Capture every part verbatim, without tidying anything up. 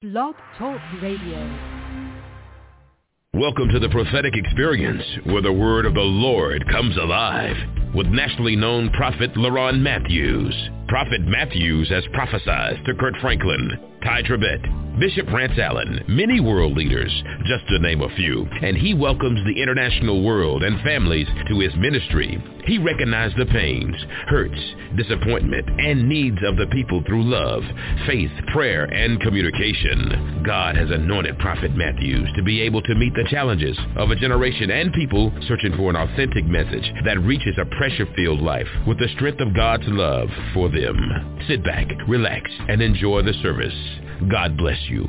Blog Talk Radio. Welcome to the prophetic experience where the word of the Lord comes alive with nationally known prophet LaRon Matthews. Prophet Matthews has prophesied to Kurt Franklin, Ty Tribbett, Bishop Rance Allen, many world leaders, just to name a few, and he welcomes the international world and families to his ministry. He recognized the pains, hurts, disappointment, and needs of the people through love, faith, prayer, and communication. God has anointed Prophet Matthews to be able to meet the challenges of a generation and people searching for an authentic message that reaches a pressure-filled life with the strength of God's love for them. Sit back, relax, and enjoy the service. God bless you.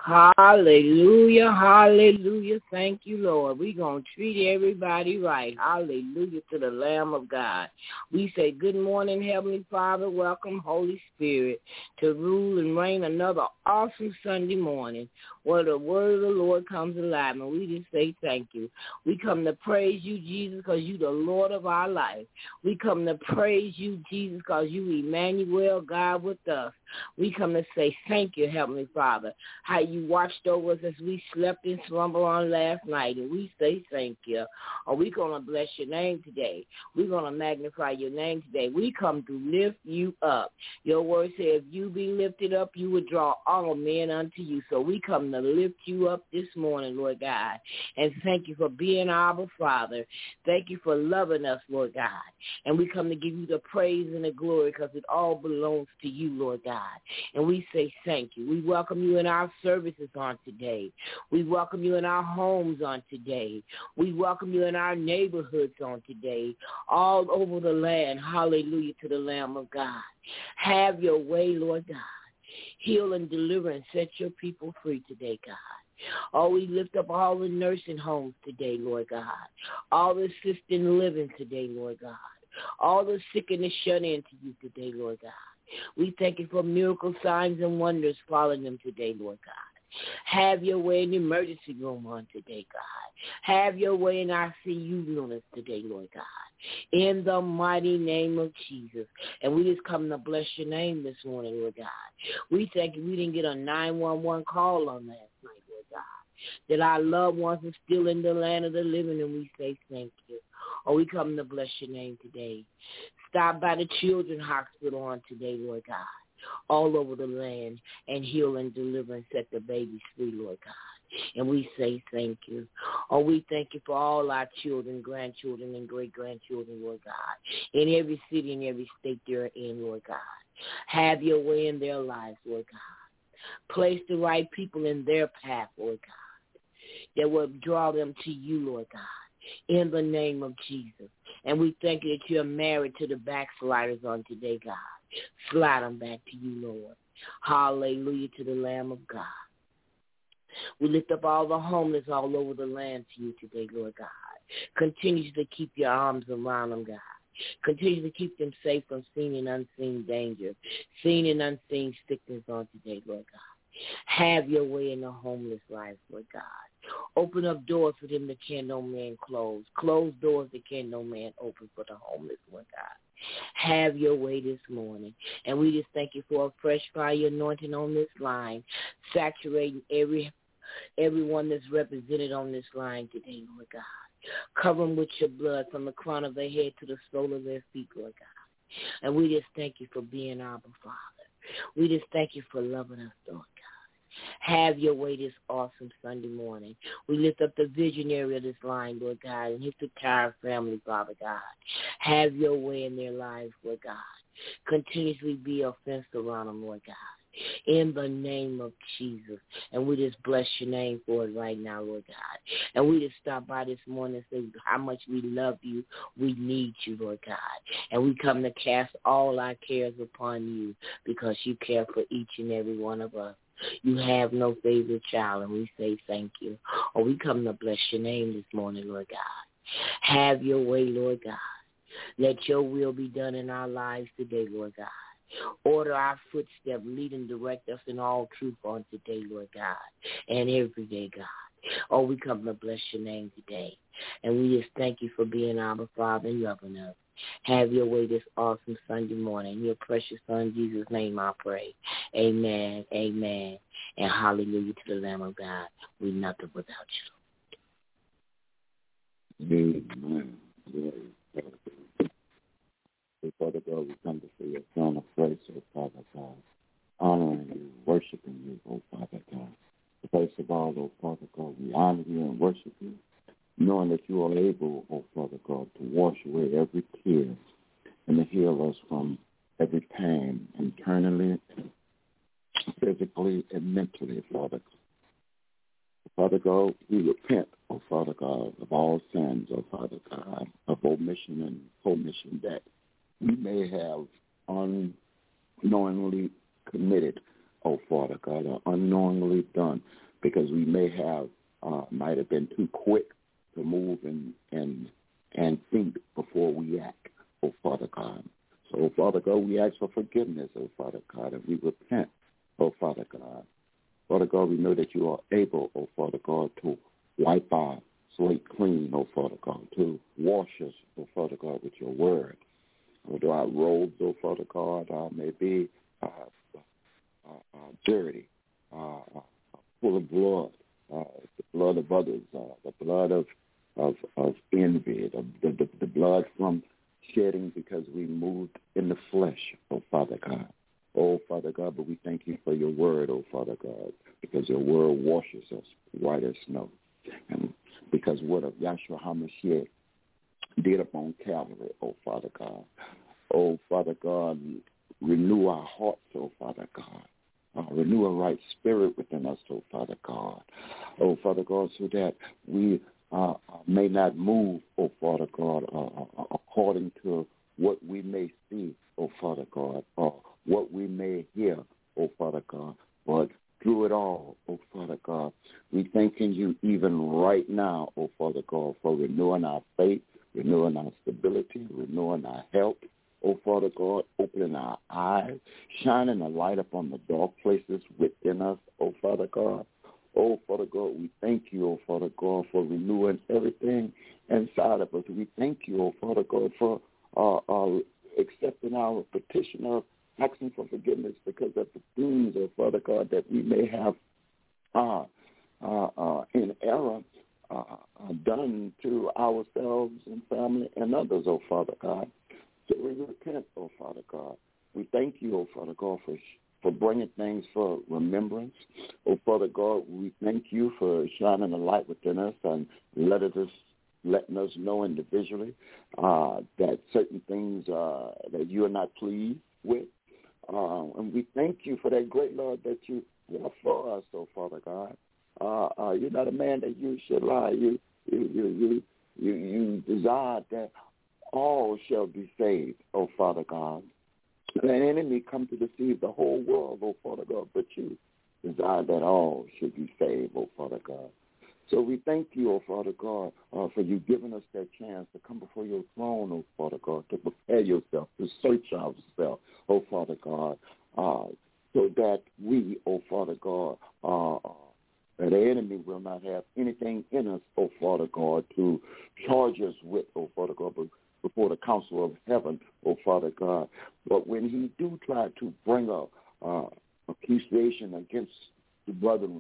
Hallelujah, hallelujah. Thank you, Lord. We're going to treat everybody right. Hallelujah to the Lamb of God. We say good morning, Heavenly Father. Welcome, Holy Spirit, to rule and reign another awesome Sunday morning where the word of the Lord comes alive. And we just say thank you. We come to praise you, Jesus, because you the Lord of our life. We come to praise you, Jesus, because you Emmanuel, God with us. We come to say thank you, Heavenly Father, how you watched over us as we slept in slumber on last night, and we say thank you. Or we're going to bless your name today. We're going to magnify your name today. We come to lift you up. Your word says, if you be lifted up, you would draw all men unto you. So we come to lift you up this morning, Lord God, and thank you for being our Father. Thank you for loving us, Lord God. And we come to give you the praise and the glory because it all belongs to you, Lord God. And we say thank you. We welcome you in our services on today. We welcome you in our homes on today. We welcome you in our neighborhoods on today, all over the land. Hallelujah to the Lamb of God. Have your way, Lord God. Heal and deliver and set your people free today, God. Oh, we lift up all the nursing homes today, Lord God. All the assisted living today, Lord God. All the sick and the shut in to you today, Lord God. We thank you for miracle signs and wonders following them today, Lord God. Have your way in the emergency room on today, God. Have your way in our C U units today, Lord God. In the mighty name of Jesus. And we just come to bless your name this morning, Lord God. We thank you we didn't get a nine one one call on last night, Lord God. That our loved ones are still in the land of the living, and we say thank you. Or we come to bless your name today. Stop by the Children's Hospital on today, Lord God, all over the land, and heal and deliver and set the babies free, Lord God. And we say thank you. Oh, we thank you for all our children, grandchildren, and great-grandchildren, Lord God, in every city and every state they're in, Lord God. Have your way in their lives, Lord God. Place the right people in their path, Lord God, that will draw them to you, Lord God, in the name of Jesus. And we thank you that you're married to the backsliders on today, God. Slide them back to you, Lord. Hallelujah to the Lamb of God. We lift up all the homeless all over the land to you today, Lord God. Continue to keep your arms around them, God. Continue to keep them safe from seen and unseen danger, seen and unseen sickness on today, Lord God. Have your way in the homeless lives, Lord God. Open up doors for them that can no man close. Close doors that can no man open for the homeless, Lord God. Have your way this morning. And we just thank you for a fresh fire anointing on this line, saturating every everyone that's represented on this line today, Lord God. Cover them with your blood from the crown of their head to the sole of their feet, Lord God. And we just thank you for being our Father. We just thank you for loving us, Lord God. Have your way this awesome Sunday morning. We lift up the visionary of this line, Lord God, and his entire family, Father God. Have your way in their lives, Lord God. Continuously be a fence around them, Lord God. In the name of Jesus. And we just bless your name for it right now, Lord God. And we just stop by this morning and say how much we love you. We need you, Lord God. And we come to cast all our cares upon you because you care for each and every one of us. You have no favorite child, and we say thank you. Or we come to bless your name this morning, Lord God. Have your way, Lord God. Let your will be done in our lives today, Lord God. Order our footsteps, lead and direct us in all truth on today, Lord God, and every day, God. Oh, we come to bless your name today. And we just thank you for being our Father and loving us. Have your way this awesome Sunday morning. In your precious Son, Jesus' name, I pray. Amen, amen, and hallelujah to the Lamb of God. We're nothing without you. Amen. Yeah. Father God, we come before your throne of grace, oh Father God, honoring you, worshiping you, oh Father God. First of all, oh Father God, we honor you and worship you, knowing that you are able, oh Father God, to wash away every tear and to heal us from every pain, internally, physically, and mentally, Father God. Father God, we repent, oh Father God, of all sins, oh Father God, of omission and commission that we may have unknowingly committed oh Father God, or unknowingly done, because we may have, uh, might have been too quick to move and, and, and think before we act, oh Father God. So, oh Father God, we ask for forgiveness, oh Father God, and we repent, oh Father God. Father God, we know that you are able, oh Father God, to wipe our slate clean, oh Father God, to wash us, oh Father God, with your word. Although our robes, oh Father God, uh, may be uh, uh, uh, dirty, uh, uh, full of blood, uh, the blood of others, uh, the blood of of, of envy, the, the, the blood from shedding because we moved in the flesh, oh Father God. Oh, Father God, but we thank you for your word, oh Father God, because your word washes us white as snow. And because what of Yahshua HaMashiach did upon Calvary, oh Father God. Oh, Father God, renew our hearts, oh Father God. Uh, renew a right spirit within us, oh Father God. Oh, Father God, so that we uh, may not move, oh Father God, uh, according to what we may see, oh Father God, or what we may hear, oh Father God, but through it all, oh Father God, we thanking you even right now, oh Father God, for renewing our faith, renewing our stability, renewing our health, oh Father God, opening our eyes, shining a light upon the dark places within us, oh Father God. Oh, Father God, we thank you, oh Father God, for renewing everything inside of us. We thank you, oh Father God, for uh, uh, accepting our petition of asking for forgiveness because of the things, oh Father God, that we may have uh, uh, uh, in error uh, done to ourselves and family and others, oh Father God. So we repent, oh Father God. We thank you, oh Father God, for for bringing things for remembrance. Oh Father God, we thank you for shining a light within us and letting us letting us know individually uh, that certain things uh, that you are not pleased with. Uh, and we thank you for that great love that you have for us, oh Father God. Uh, uh, you're not a man that you should lie. You you you you you, you desire that all shall be saved, oh Father God. And the enemy come to deceive the whole world, oh Father God, but you desire that all should be saved, oh Father God. So we thank you, oh Father God, uh, for you giving us that chance to come before your throne, oh Father God, to prepare yourself, to search ourselves, oh Father God, uh, so that we, oh Father God, uh, that the enemy will not have anything in us, oh Father God, to charge us with, oh Father God, but before the council of heaven, oh Father God. But when he do try to bring a uh, accusation against the brethren,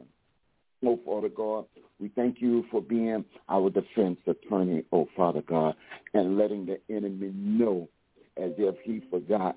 oh Father God, we thank you for being our defense attorney, oh Father God, and letting the enemy know as if he forgot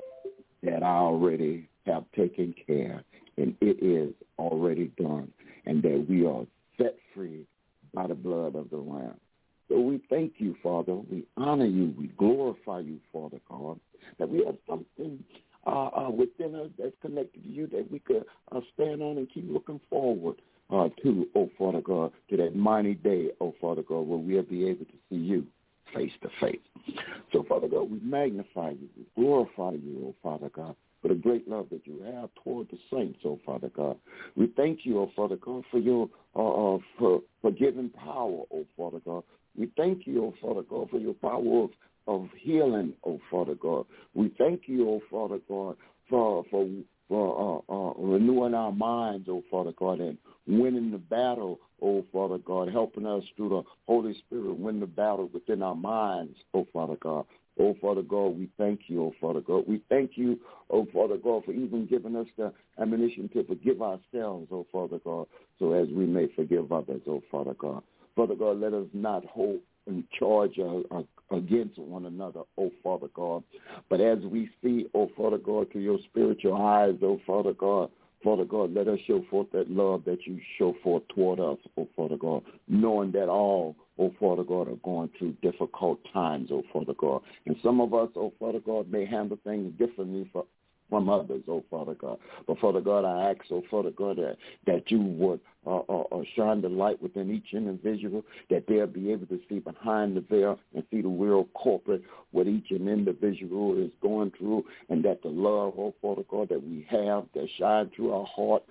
that I already have taken care and it is already done and that we are set free by the blood of the Lamb. So we thank you, Father. We honor you. We glorify you, Father God, that we have something uh, uh, within us that's connected to you that we could uh, stand on and keep looking forward uh, to, oh, Father God, to that mighty day, oh, Father God, where we'll be able to see you face to face. So, Father God, we magnify you. We glorify you, oh, Father God, for the great love that you have toward the saints, oh, Father God. We thank you, oh, Father God, for your uh, uh, for forgiving power, oh, Father God. We thank you, oh, Father God, for your power of, of healing, oh, Father God. We thank you, oh, Father God, for for, for uh, uh, renewing our minds, oh, Father God, and winning the battle, oh, Father God, helping us through the Holy Spirit win the battle within our minds, oh, Father God. Oh, Father God, we thank you, oh, Father God. We thank you, oh, Father God, for even giving us the ammunition to forgive ourselves, oh, Father God, so as we may forgive others, oh, Father God. Father God, let us not hold and charge uh, uh, against one another, oh, Father God. But as we see, oh, Father God, through your spiritual eyes, oh, Father God, Father God, let us show forth that love that you show forth toward us, oh, Father God, knowing that all, oh, Father God, are going through difficult times, oh, Father God. And some of us, oh, Father God, may handle things differently for, from others, oh, Father God. But, Father God, I ask, oh, Father God, that, that you would uh, uh, uh, shine the light within each individual, that they'll be able to see behind the veil and see the real corporate, what each individual is going through, and that the love, oh, Father God, that we have, that shine through our heart,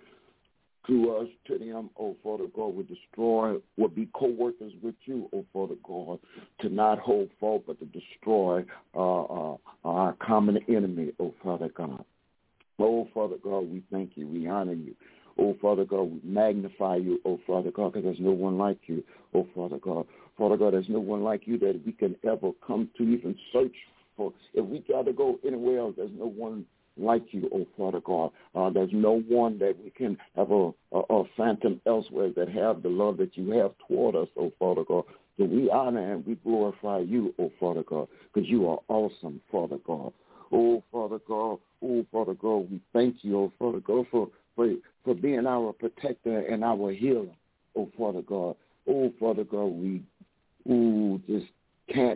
to us, to them, oh, Father God, would destroy, would be co-workers with you, oh, Father God, to not hold fault, but to destroy uh, uh, our common enemy, oh, Father God. Oh, Father God, we thank you. We honor you. Oh, Father God, we magnify you, oh, Father God, because there's no one like you, oh, Father God. Father God, there's no one like you that we can ever come to even search for. If we try to go anywhere else, there's no one like you, oh, Father God. Uh, there's no one that we can have a, a, a phantom elsewhere that have the love that you have toward us, oh, Father God. So we honor and we glorify you, oh, Father God, because you are awesome, Father God. Oh, Father God, oh, Father God, we thank you, oh, Father God, for, for, for being our protector and our healer, oh, Father God. Oh, Father God, we ooh, just can't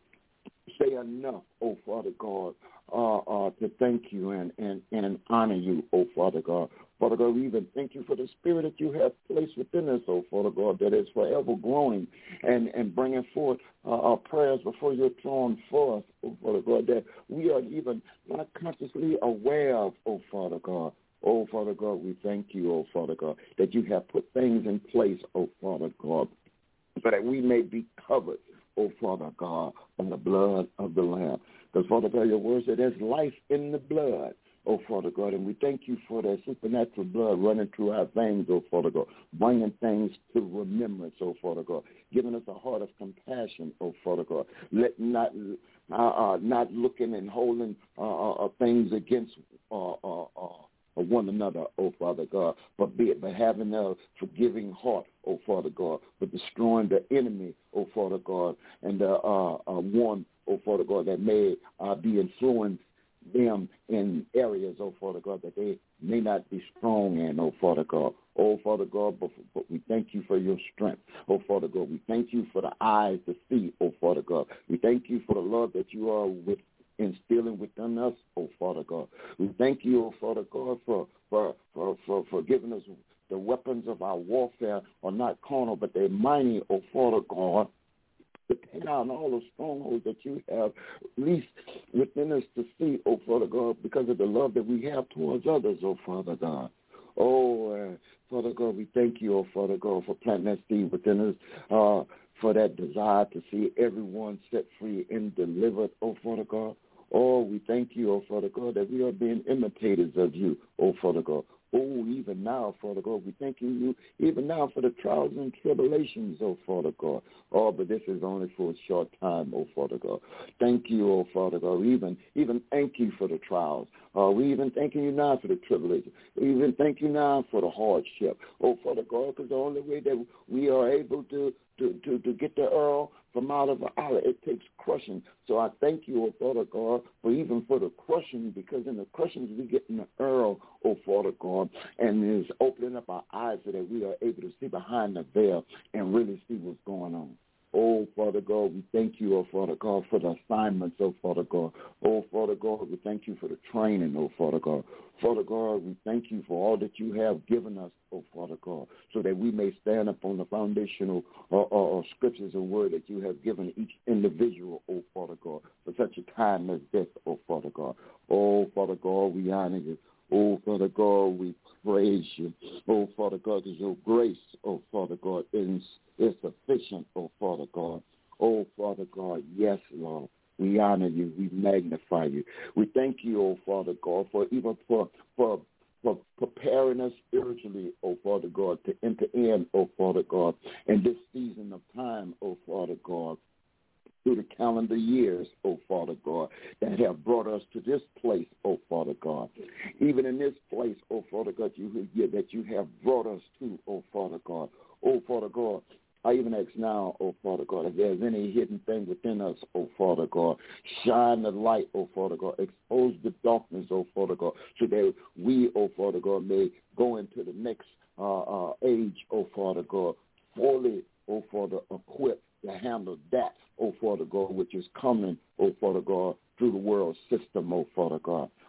say enough, oh, Father God, uh, uh, to thank you and, and, and honor you, oh, Father God. Father God, we even thank you for the spirit that you have placed within us, oh, Father God, that is forever growing and, and bringing forth uh, our prayers before your throne for us, oh, Father God, that we are even not consciously aware of, oh, Father God. Oh, Father God, we thank you, oh, Father God, that you have put things in place, oh, Father God, so that we may be covered, oh, Father God, by the blood of the Lamb. Because, Father God, your word said there's life in the blood, oh, Father God, and we thank you for that supernatural blood running through our veins, oh, Father God, bringing things to remembrance, oh, Father God, giving us a heart of compassion, oh, Father God, let not uh, uh, not looking and holding uh, uh, things against uh, uh, uh, one another, oh, Father God, but be it by having a forgiving heart, oh, Father God, but destroying the enemy, oh, Father God, and the uh, uh, one, oh, Father God, that may uh, be influenced them in areas, oh, Father God, that they may not be strong in, oh, Father God. Oh, Father God, but, but we thank you for your strength, oh, Father God. We thank you for the eyes to see, oh, Father God. We thank you for the love that you are with instilling within us, oh, Father God. We thank you, oh, Father God, for, for, for, for, for giving us the weapons of our warfare are not carnal, but they're mighty, oh, Father God, to take down all the strongholds that you have released within us to see, oh, Father God, because of the love that we have towards others, oh, Father God. Oh, uh, Father God, we thank you, oh, Father God, for planting that seed within us, uh, for that desire to see everyone set free and delivered, oh, Father God. Oh, we thank you, oh, Father God, that we are being imitators of you, oh, Father God. Oh, even now, Father God, we thank you even now for the trials and tribulations, oh, Father God. Oh, but this is only for a short time, oh, Father God. Thank you, oh, Father God. We even, even thank you for the trials. Uh, we even thanking you now for the tribulation. We even thank you now for the hardship, oh, Father God, because the only way that we are able to To, to, to get the oil from out of the olive, it takes crushing. So I thank you, oh, Father God, for even for the crushing, because in the crushings we get in the oil, oh, Father God, and it's opening up our eyes so that we are able to see behind the veil and really see what's going on. Oh, Father God, we thank you, oh, Father God, for the assignments, oh, Father God. Oh, Father God, we thank you for the training, oh, Father God. Father God, we thank you for all that you have given us, oh, Father God, so that we may stand upon the foundational uh, uh, scriptures and word that you have given each individual, oh, Father God, for such a time as this, oh, Father God. Oh, Father God, we honor you. Oh, Father God, we praise you. Oh, Father God, because your grace, oh, Father God, is, is sufficient, oh, Father God. Oh, Father God, yes, Lord. We honor you. We magnify you. We thank you, oh, Father God, for even for, for, for preparing us spiritually, oh, Father God, to enter in, oh, Father God, in this season of time, oh, Father God, through the calendar years, oh, Father God, that have brought us to this place, oh, Father God. Even in this place, oh, Father God, you, that you have brought us to, oh, Father God. Oh, Father God, I even ask now, oh, Father God, if there's any hidden thing within us, oh, Father God, shine the light, oh, Father God, expose the darkness, oh, Father God, so that we, oh, Father God, may go into the next uh, uh, age, oh, Father God, fully, oh, Father, equipped to handle that, oh, Father God, which is coming, oh, Father God, through the world system, oh, Father God.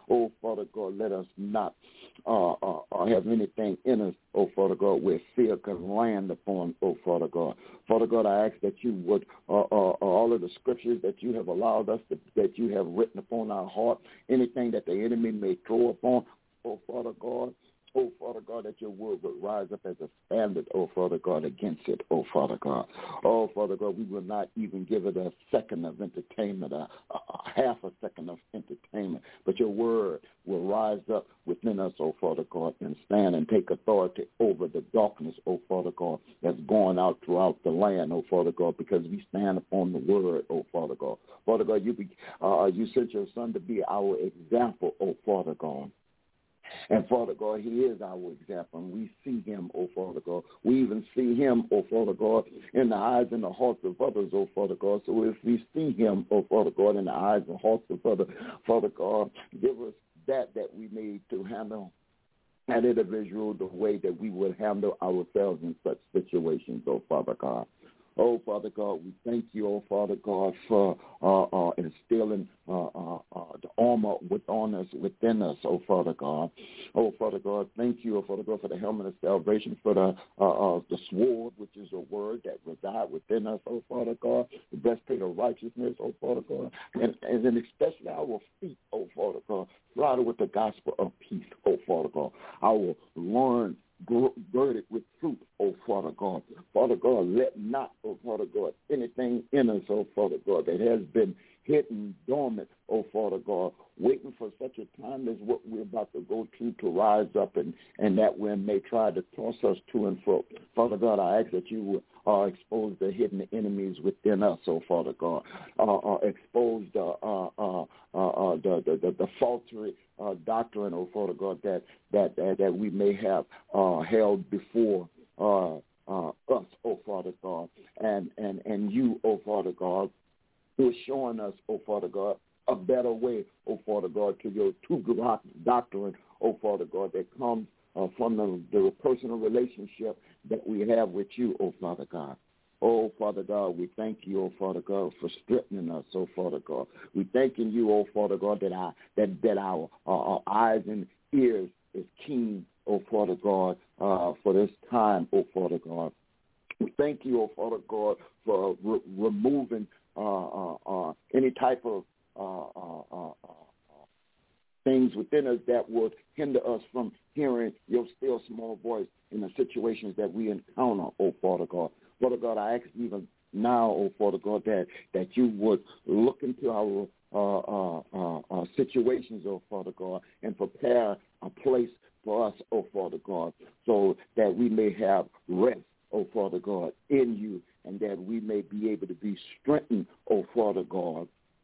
Oh, Father God, let us not uh, uh, uh, have anything in us, oh, Father God, where fear can land upon, oh, Father God. Father God, I ask that you would, uh, uh, all of the scriptures that you have allowed us, to, that you have written upon our heart, anything that the enemy may throw upon, oh, Father God, oh, Father God, that your word would rise up as a standard, oh, Father God, against it, oh, Father God. Oh, Father God, we will not even give it a second of entertainment, a, a, a half a second of entertainment, but your word will rise up within us, oh, Father God, and stand and take authority over the darkness, oh, Father God, that's going out throughout the land, oh, Father God, because we stand upon the word, oh, Father God. Father God, you, be, uh, you sent your son to be our example, oh, Father God. And, Father God, he is our example, and we see him, oh, Father God. We even see him, oh, Father God, in the eyes and the hearts of others, oh, Father God. So if we see him, oh, Father God, in the eyes and hearts of others, Father God, give us that that we need to handle that individual the way that we would handle ourselves in such situations, oh, Father God. Oh, Father God, we thank you, oh, Father God, for uh, uh, instilling uh, uh, uh, the armor within us, within us, oh, Father God. Oh, Father God, thank you, oh, Father God, for the helmet of salvation, for the uh, uh, the sword, which is a word that resides within us, oh, Father God, the breastplate of righteousness, oh, Father God, and, and then especially our feet, oh, Father God, shrouded with the gospel of peace, oh, Father God. Our learn girded with truth, oh, Father God. Father God, let not, oh, Father God, anything in us, oh, Father God, that has been hidden dormant, oh, Father God, waiting for such a time as what we're about to go through to rise up, and, and that when they try to toss us to and fro. Father God, I ask that you would uh, expose the hidden enemies within us, oh, Father God. Uh, uh, expose the, uh, uh, uh, uh, the, the, the, the faltery uh, doctrine, oh, Father God, that, that, that, that we may have uh, held before uh, uh, us, oh, Father God, and, and, and you, oh, Father God, who is showing us, oh, Father God, a better way, oh, Father God, to your true doctrine, oh, Father God, that comes uh, from the, the personal relationship that we have with you, oh, Father God. Oh, Father God, we thank you, oh, Father God, for strengthening us, oh, Father God. We thanking you, oh, Father God, that our, that, that our, uh, our eyes and ears is keen, oh, Father God, uh, for this time, oh, Father God. We thank you, oh, Father God, for re- removing uh, uh, uh, any type of uh, uh, uh, uh, things within us that would hinder us from hearing your still small voice in the situations that we encounter, oh, Father God. Father God, I ask even now, oh, Father God, that, that you would look into our uh, uh, uh, uh, situations, oh, Father God, and prepare a place for us, oh, Father God, so that we may have rest, oh, Father God, in you, and that we may be able to be strengthened, oh, Father God,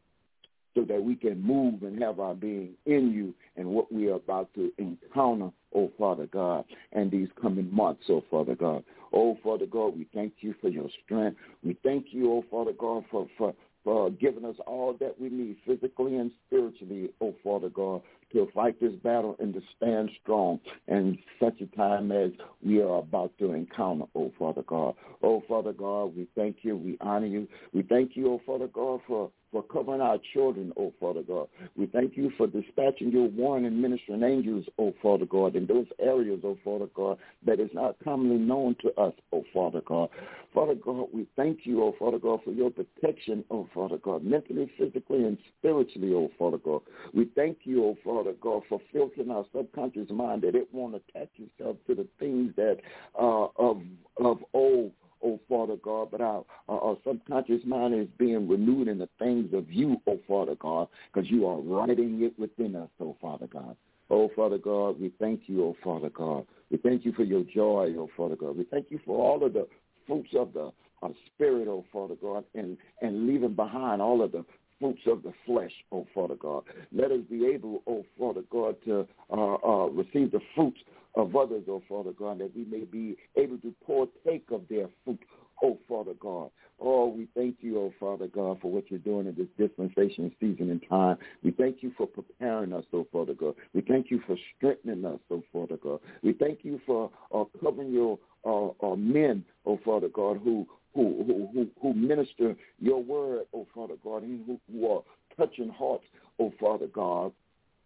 so that we can move and have our being in you and what we are about to encounter, oh, Father God, and these coming months, oh, Father God. Oh, Father God, we thank you for your strength. We thank you, oh, Father God, for, for, for giving us all that we need physically and spiritually, oh, Father God, to fight this battle and to stand strong in such a time as we are about to encounter, oh, Father God. Oh, Father God, we thank you. We honor you. We thank you, oh, Father God, for, for covering our children, oh, Father God. We thank you for dispatching your warring and ministering angels, oh, Father God, in those areas, oh, Father God, that is not commonly known to us, oh, Father God. Father God, we thank you, oh, Father God, for your protection, oh, Father God, mentally, physically, and spiritually, oh, Father God. We thank you, oh, Father God, for filtering our subconscious mind that it won't attach itself to the things that uh, of of old, oh, Father God, but our, our, our subconscious mind is being renewed in the things of you, oh, Father God, because you are writing it within us, oh, Father God. Oh, Father God, we thank you, oh, Father God. We thank you for your joy, oh, Father God. We thank you for all of the fruits of the uh, Spirit, oh, Father God, and, and leaving behind all of the fruits of the flesh, oh, Father God. Let us be able, oh, Father God, to uh, uh, receive the fruits of others, oh, Father God, that we may be able to partake of their fruit, oh, Father God. Oh, we thank you, oh, Father God, for what you're doing in this dispensation, season, and time. We thank you for preparing us, oh, Father God. We thank you for strengthening us, oh, Father God. We thank you for uh, covering your uh, uh, men, oh, Father God, who Who, who, who minister your word, oh, Father God, and who, who are touching hearts, oh, Father God,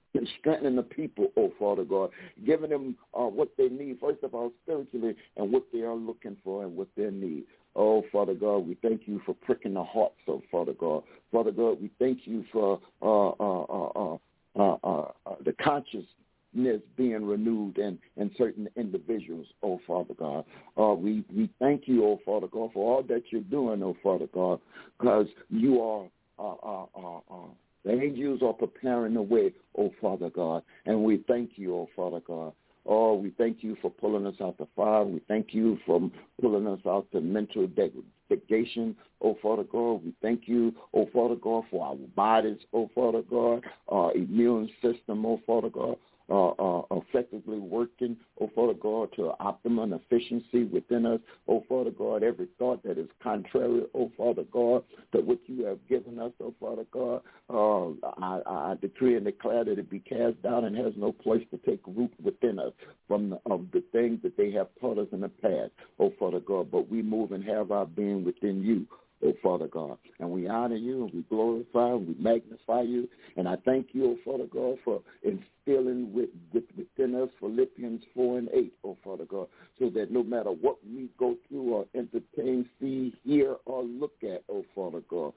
and strengthening the people, oh, Father God, giving them uh, what they need, first of all, spiritually, and what they are looking for and what they need. Oh, Father God, we thank you for pricking the hearts, oh, Father God. Father God, we thank you for uh, uh, uh, uh, uh, uh, the consciousness being renewed in, in certain individuals, oh, Father God. Uh, we, we thank you, oh, Father God, for all that you're doing, oh, Father God, because you are uh, uh, uh, uh, the angels are preparing the way, oh, Father God, and we thank you, oh, Father God. Oh, we thank you for pulling us out the fire. We thank you for pulling us out the mental degradation, oh, Father God. We thank you, oh, Father God, for our bodies, oh, Father God, our immune system, oh, Father God. Uh, uh, effectively working, oh, Father God, to optimum efficiency within us, oh, Father God, every thought that is contrary, oh, Father God, to what you have given us, oh, Father God, uh, I, I decree and declare that it be cast down and has no place to take root within us from the, of the things that they have taught us in the past, oh, Father God, but we move and have our being within you, oh, Father God. And we honor you, and we glorify, and we magnify you. And I thank you, oh, Father God, for instilling with, with, within us Philippians four and eight, oh, Father God, so that no matter what we go through or entertain, see, hear, or look at, oh, Father God,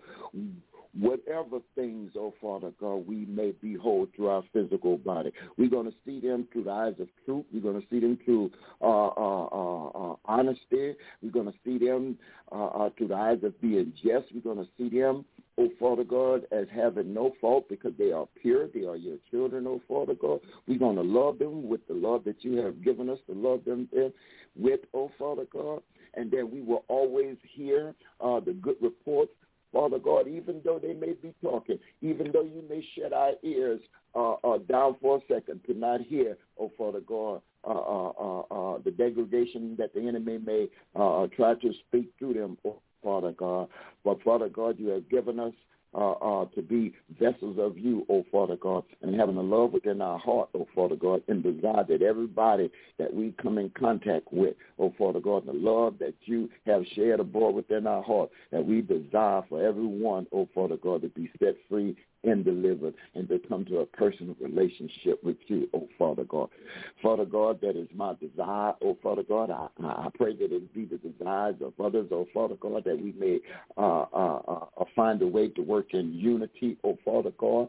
whatever things, oh, Father God, we may behold through our physical body, we're going to see them through the eyes of truth. We're going to see them through uh, uh, uh, uh, honesty. We're going to see them uh, uh, through the eyes of being just. We're going to see them, oh, Father God, as having no fault because they are pure. They are your children, oh, Father God. We're going to love them with the love that you have given us to love them with, oh, Father God. And then we will always hear uh, the good reports, Father God, even though they may be talking, even though you may shut our ears uh, uh, down for a second to not hear, oh, Father God, uh, uh, uh, uh, the degradation that the enemy may uh, try to speak through them, oh, Father God. But, Father God, you have given us Uh, uh, to be vessels of you, oh, Father God, and having a love within our heart, oh, Father God, and desire that everybody that we come in contact with, oh, Father God, the love that you have shared abroad within our heart, that we desire for everyone, oh, Father God, to be set free and delivered and to come to a personal relationship with you, oh, Father God. Father God, that is my desire, oh, Father God. I, I pray that it be the desires of others, oh, Father God, that we may uh, uh, uh, find a way to work in unity, oh, Father God,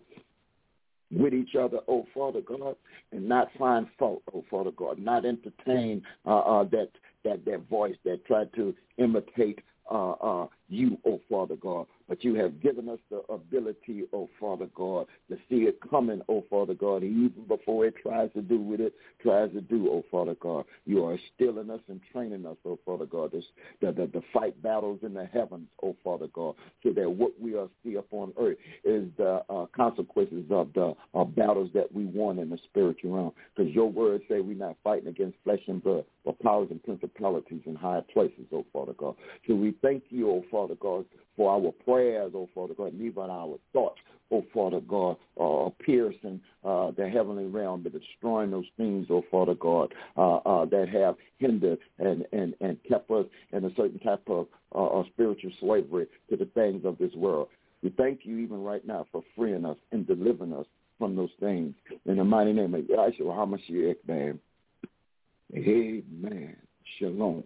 with each other, oh, Father God, and not find fault, oh, Father God, not entertain uh, uh, that, that, that voice that tried to imitate uh, uh, you, oh, Father God. But you have given us the ability, oh, Father God, to see it coming, oh, Father God, even before it tries to do with it, tries to do, oh, Father God. You are instilling us and training us, oh, Father God, to, the, the, the fight battles in the heavens, oh, Father God, so that what we are see upon earth is the uh, consequences of the uh, battles that we won in the spiritual realm. Because your words say we're not fighting against flesh and blood, but powers and principalities in high places, oh, Father God. So we thank you, oh, Father God, for our prayers, oh, Father God, and even our thoughts, oh, Father God, uh, piercing uh, the heavenly realm, but destroying those things, oh, Father God, uh, uh, that have hindered and, and, and kept us in a certain type of uh, spiritual slavery to the things of this world. We thank you even right now for freeing us and delivering us from those things. In the mighty name of Yahshua HaMashiach, man. Amen. Shalom.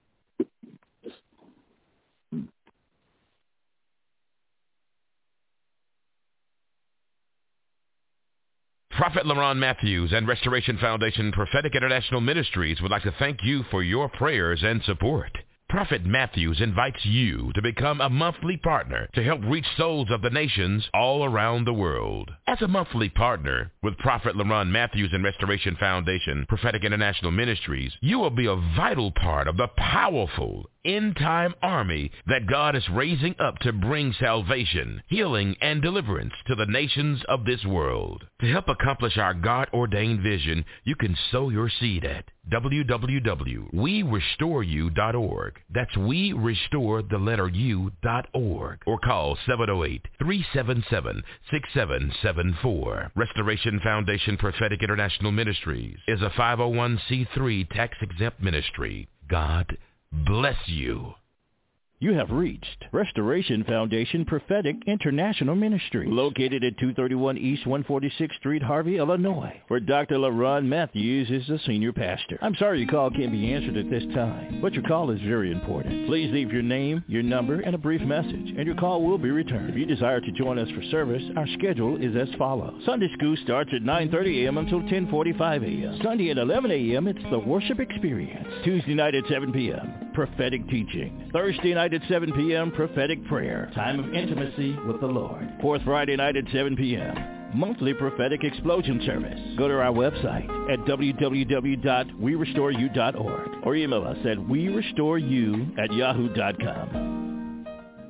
Prophet LaRon Matthews and Restoration Foundation Prophetic International Ministries would like to thank you for your prayers and support. Prophet Matthews invites you to become a monthly partner to help reach souls of the nations all around the world. As a monthly partner with Prophet LaRon Matthews and Restoration Foundation Prophetic International Ministries, you will be a vital part of the powerful end-time army that God is raising up to bring salvation, healing, and deliverance to the nations of this world. To help accomplish our God-ordained vision, you can sow your seed at w w w dot we restore you dot org. That's we restore the letter u dot org. Or call seven oh eight, three seven seven, six seven seven four. Restoration Foundation Prophetic International Ministries is a five oh one c three tax-exempt ministry. God bless you. You have reached Restoration Foundation Prophetic International Ministry, located at two thirty-one East one forty-sixth Street, Harvey, Illinois, where Doctor LaRon Matthews is the senior pastor. I'm sorry your call can't be answered at this time, but your call is very important. Please leave your name, your number, and a brief message, and your call will be returned. If you desire to join us for service, our schedule is as follows. Sunday school starts at nine thirty a.m. until ten forty-five a.m. Sunday at eleven a.m., it's the worship experience. Tuesday night at seven p.m., prophetic teaching. Thursday night at seven p.m., prophetic prayer, time of intimacy with the Lord. Fourth Friday night at seven p.m., monthly prophetic explosion service. Go to our website at w w w dot we restore you dot org or email us at we restore you at yahoo dot com.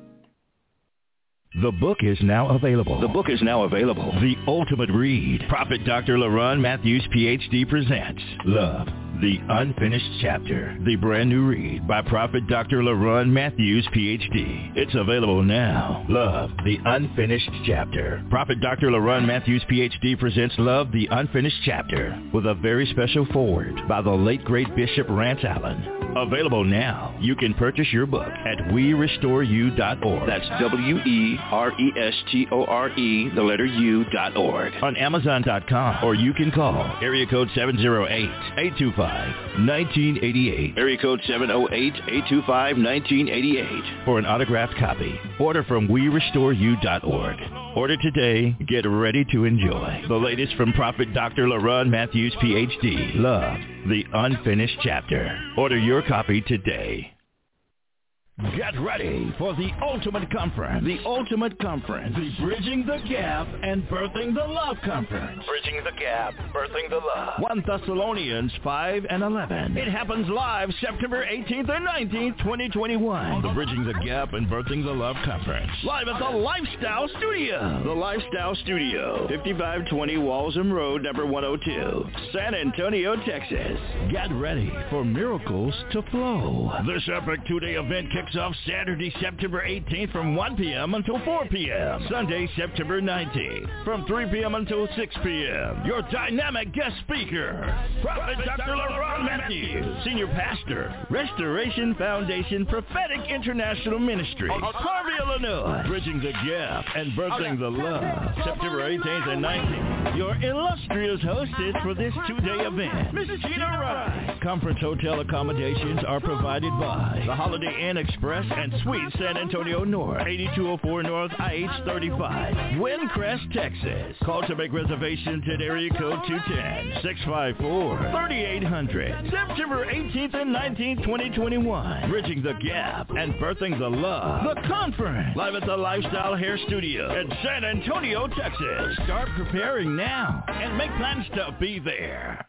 The book is now available. The book is now available. The Ultimate Read. Prophet Doctor LaRon Matthews, P H D, presents Love, the Unfinished Chapter. The brand new read by Prophet Doctor LaRon Matthews, P H D. It's available now. Love, the Unfinished Chapter. Prophet Doctor LaRon Matthews, P H D, presents Love, the Unfinished Chapter with a very special foreword by the late great Bishop Rance Allen. Available now. You can purchase your book at we restore you dot org. That's W E R E S T O R E, the letter U, dot org. On amazon dot com, or you can call area code seven oh eight, eight two five, one nine eight eight. Area code seven oh eight, eight two five, one nine eight eight for an autographed copy. Order from we restore you dot org. Order today. Get ready to enjoy the latest from Prophet Doctor LaRon Matthews, P H D. Love, the Unfinished Chapter. Order your copy today. Get ready for the Ultimate Conference. The Ultimate Conference. The Bridging the Gap and Birthing the Love Conference. Bridging the Gap, Birthing the Love. First Thessalonians five and eleven. It happens live September eighteenth and nineteenth, twenty twenty-one. The Bridging the Gap and Birthing the Love Conference. Live at the Lifestyle Studio. The Lifestyle Studio. fifty-five twenty Walsham Road, number one oh two. San Antonio, Texas. Get ready for miracles to flow. This epic two-day event kicks off Saturday, September eighteenth from one p.m. until four p.m. Sunday, September nineteenth from three p.m. until six p.m. Your dynamic guest speaker, Prophet Doctor LaRon Matthews, Senior Pastor, Restoration Foundation Prophetic International Ministry, Harvey, Illinois. Bridging the Gap and Birthing the Love, September eighteenth and nineteenth. Your illustrious hostess for this two-day event, Miss Gina Rice. Conference hotel accommodations are provided by the Holiday Inn Express and Suites San Antonio North, eighty-two oh four North I H thirty-five, Windcrest, Texas. Call to make reservations at area code two one zero, six five four, three eight zero zero. September eighteenth and nineteenth, twenty twenty-one. Bridging the Gap and Birthing the Love. The Conference, live at the Lifestyle Hair Studio in San Antonio, Texas. Start preparing now and make plans to be there.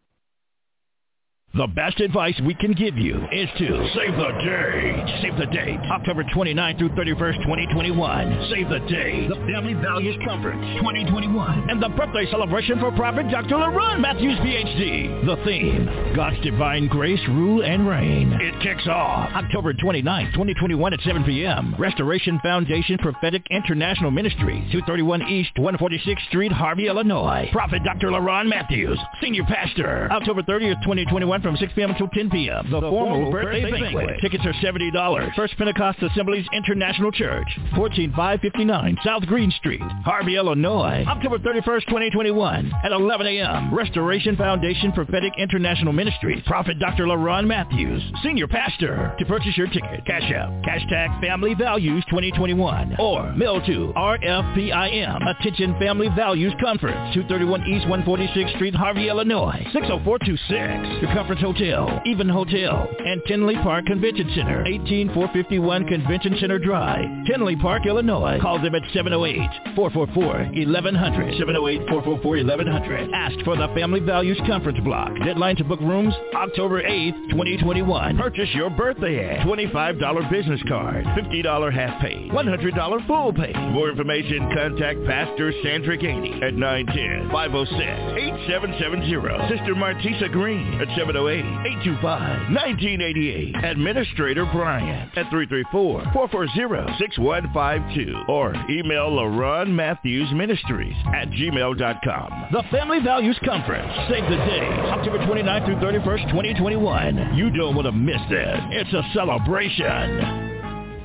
The best advice we can give you is to save the date. Save the date. October twenty-ninth through thirty-first, twenty twenty-one. Save the date. The Family Values Conference twenty twenty-one. And the birthday celebration for Prophet Doctor LaRon Matthews, P H D. The theme, God's Divine Grace, Rule, and Reign. It kicks off October twenty-ninth, twenty twenty-one at seven p.m. Restoration Foundation Prophetic International Ministry, two thirty-one East one forty-sixth Street, Harvey, Illinois. Prophet Doctor LaRon Matthews, Senior Pastor. October thirtieth, twenty twenty-one from six p.m. until ten p.m. The, the formal, formal birthday, birthday banquet. banquet. Tickets are seventy dollars. First Pentecost Assemblies International Church, fourteen five fifty-nine South Green Street, Harvey, Illinois. October thirty-first, twenty twenty-one at eleven a.m. Restoration Foundation Prophetic International Ministries. Prophet Doctor LaRon Matthews, Senior Pastor. To purchase your ticket, cash out, cash tag Family Values twenty twenty-one, or mail to R F P I M, Attention Family Values Conference, two thirty-one East one forty-sixth Street, Harvey, Illinois, six oh four two six. The Conference Hotel, Even Hotel, and Tinley Park Convention Center, eighteen four fifty-one Convention Center Drive, Tinley Park, Illinois. Call them at seven oh eight, four four four, eleven hundred, seven oh eight, four four four, eleven hundred. Ask for the Family Values Conference Block. Deadline to book rooms, October eighth, twenty twenty-one. Purchase your birthday ad, twenty-five dollars business card, fifty dollars half pay, one hundred dollars full pay. More information, contact Pastor Sandra Gainey at nine one zero, five oh six, eight seven seven zero. Sister Martisa Green at seven oh eight, eight two five, one nine eight eight. Administrator Brian at three three four, four four zero, six one five two. Or email LaRon Matthews Ministries at gmail dot com. The Family Values Conference. Save the day. October twenty-ninth through thirty-first, twenty twenty-one. You don't want to miss this. It's a celebration.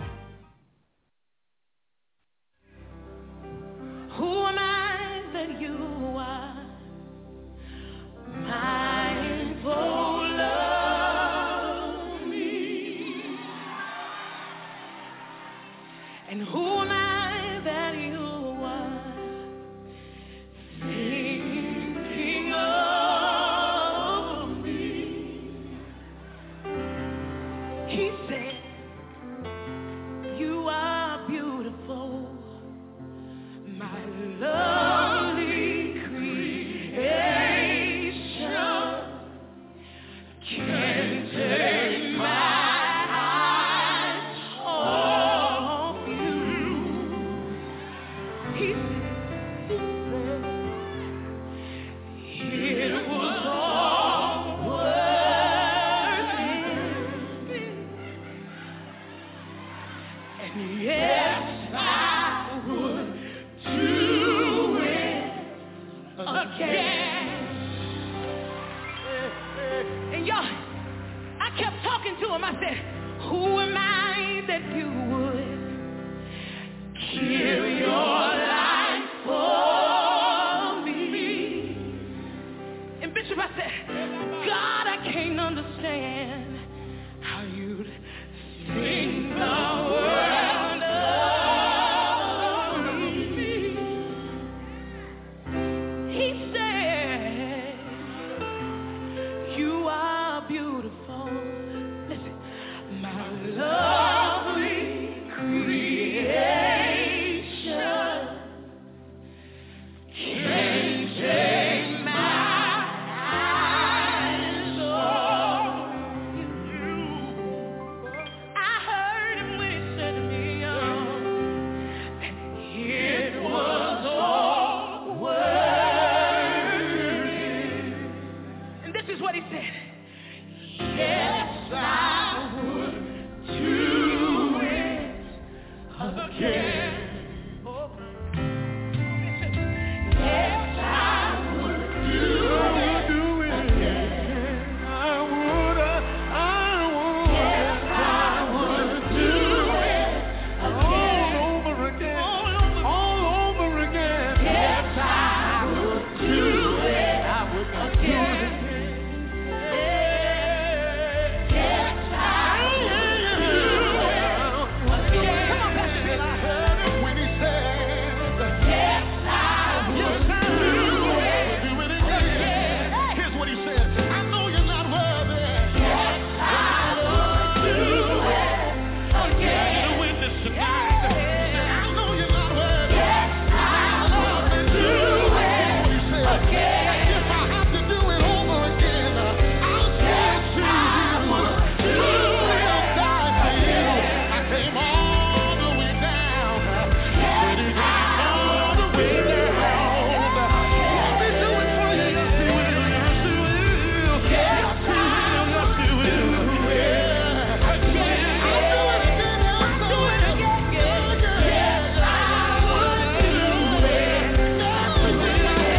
Who am I that you would give your life for me? And Bishop, I said, God, I can't understand how you'd sing the world of me. He said, you are beautiful. Listen, my lovely creation. Can't take my eyes off you. I heard him when he said to me, oh, that it was all worth it. And this is what he said. Yes, I would do it again. Oh. Yes, I would do it again. I would, I would. Yes, I would do it all over again. All over again. Yes, I would do it. I would do it again. Yes, I would do it again. Come on, Pastor Bill. I heard him when he said, yes, I would do it. Do it again. Here's what he said. I know you're not worthy. Yes, I would do it again. You're a witness tonight. He said, I know you're not worthy. Yes, I would do it again. If I have to do it over again, I'll say it to you. Do it. I'll die for you. I came all the way down. But he came all the way down. Let me do it for you. Yes, he will. Yes, he will. Yes, he will. Yes, he will. Yeah. Again. I'll do it again. I'll do it again. Yes, I would do it. Yes, I would.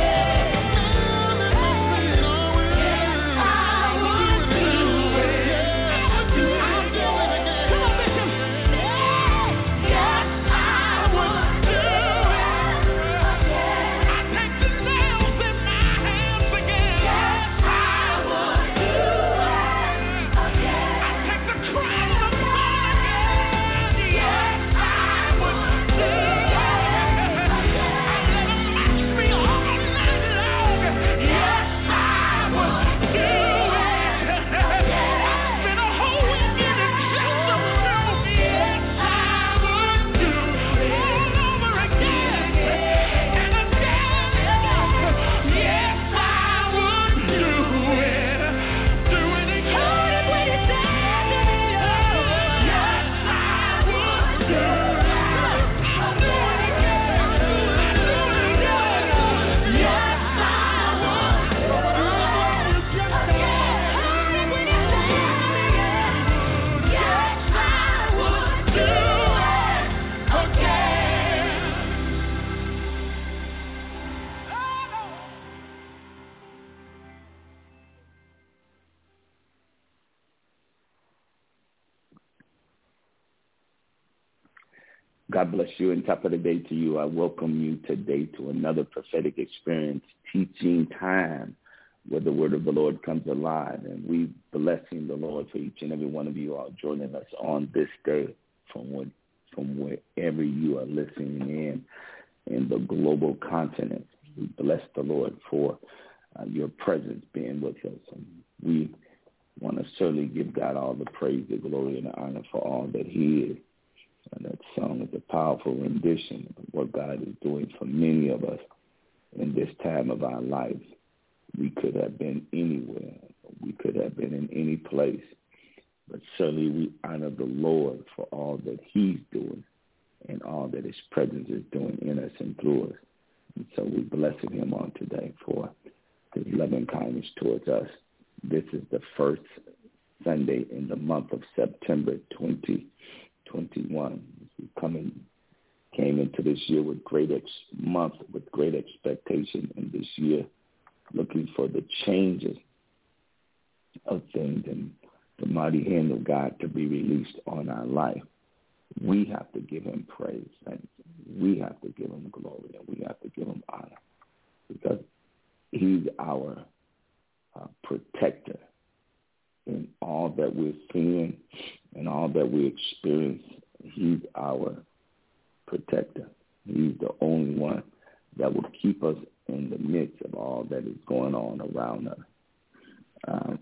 God bless you, and top of the day to you. I welcome you today to another prophetic experience, teaching time, where the word of the Lord comes alive. And we blessing the Lord for each and every one of you all joining us on this day from what, from wherever you are listening in in the global continent. We bless the Lord for uh, your presence being with us. And we want to certainly give God all the praise, the glory, and the honor for all that he is. And that song is a powerful rendition of what God is doing for many of us in this time of our life. We could have been anywhere. We could have been in any place. But certainly we honor the Lord for all that he's doing and all that his presence is doing in us and through us. And so we bless him on today for his loving kindness towards us. This is the first Sunday in the month of September twenty twenty-one. We coming, came into this year with great ex- month with great expectation in this year, looking for the changes of things and the mighty hand of God to be released on our life, we have to give him praise, and we have to give him glory, and we have to give him honor, because he's our uh, protector in all that we're seeing and all that we experience. He's our protector. He's the only one that will keep us in the midst of all that is going on around us um,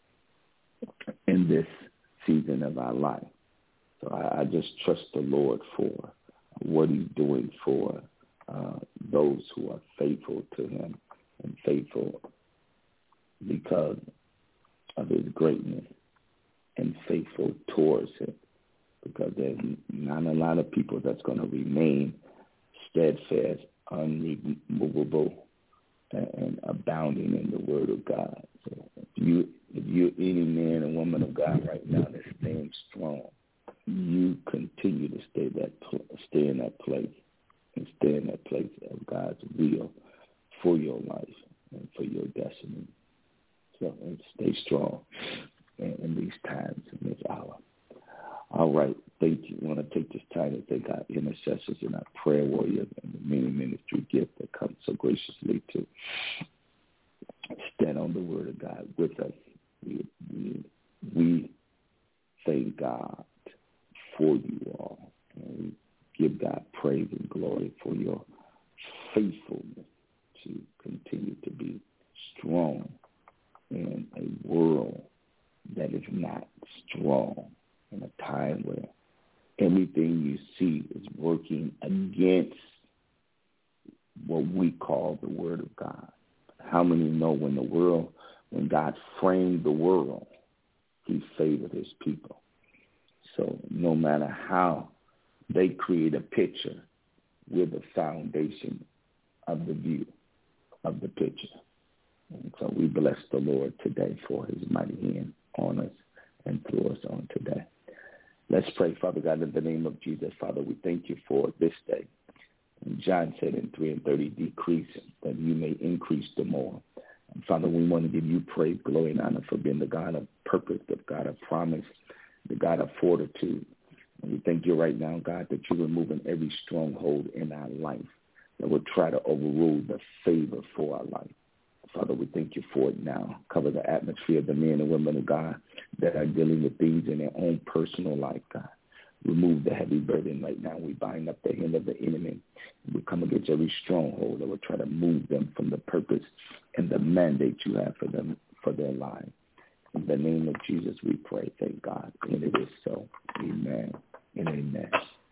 in this season of our life. So I, I just trust the Lord for what he's doing for uh, those who are faithful to him and faithful because of his greatness and faithful towards him, because there's not a lot of people that's going to remain steadfast, unremovable, and, and abounding in the word of God. So if you if you're any man or woman of God right now that's staying strong, you continue to stay that stay in that place and stay in that place of God's will for your life and for your destiny. So and stay strong in, in these times, in this hour. All right, thank you. I want to take this time to thank our intercessors and our prayer warriors and the many ministry gifts that come so graciously to stand on the word of God with us. We, we, we thank God for you all. And we give God praise and glory for your faithfulness to continue to be strong in a world that is not strong, in a time where everything you see is working against what we call the word of God. How many know when the world, when God framed the world, he favored his people? So no matter how they create a picture, we're the foundation of the view of the picture. And so we bless the Lord today for his mighty hand on us and through us on today. Let's pray. Father God, in the name of Jesus, Father, we thank you for this day. And John said in three and thirty, decrease that you may increase the more. And Father, we want to give you praise, glory, and honor for being the God of purpose, the God of promise, the God of fortitude. And we thank you right now, God, that you're removing every stronghold in our life that would try to overrule the favor for our life. Father, we thank you for it now. Cover the atmosphere of the men and women of God that are dealing with things in their own personal life, God. Remove the heavy burden right now. We bind up the hand of the enemy. We come against every stronghold that will try to move them from the purpose and the mandate you have for them, for their lives. In the name of Jesus, we pray. Thank God. And it is so. Amen and amen.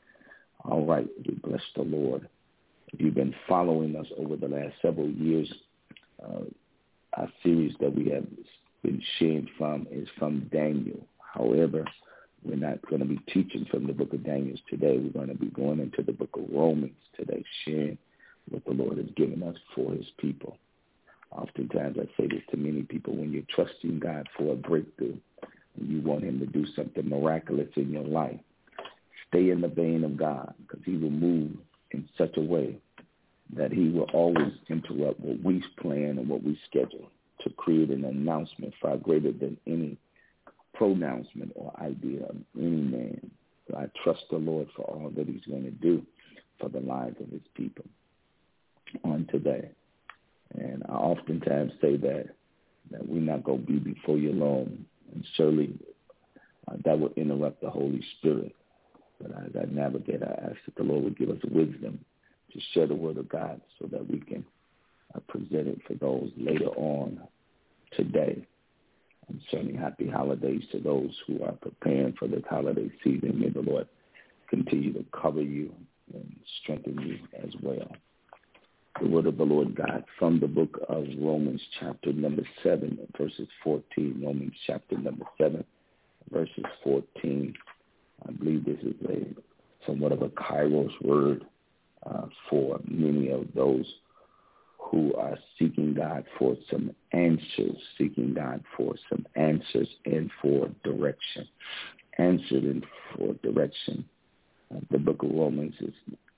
All right. We bless the Lord. If you've been following us over the last several years, uh, our series that we have been sharing from is from Daniel. However, we're not going to be teaching from the book of Daniel today. We're going to be going into the book of Romans today, sharing what the Lord has given us for his people. Oftentimes I say this to many people: when you're trusting God for a breakthrough and you want him to do something miraculous in your life, stay in the vein of God, because he will move in such a way that he will always interrupt what we plan and what we schedule to create an announcement far greater than any pronouncement or idea of any man. So I trust the Lord for all that he's going to do for the lives of his people on today. And I oftentimes say that, that we're not going to be before you long, and surely uh, that will interrupt the Holy Spirit. But as I navigate, I ask that the Lord would give us wisdom to share the word of God so that we can uh, present it for those later on today. And certainly happy holidays to those who are preparing for this holiday season. May the Lord continue to cover you and strengthen you as well. The word of the Lord God from the book of Romans chapter number seven, verses fourteen. Romans chapter number seven, verses fourteen. I believe this is a somewhat of a kairos word uh, for many of those who are seeking God for some answers, seeking God for some answers and for direction. Answered and for direction. Uh, the book of Romans is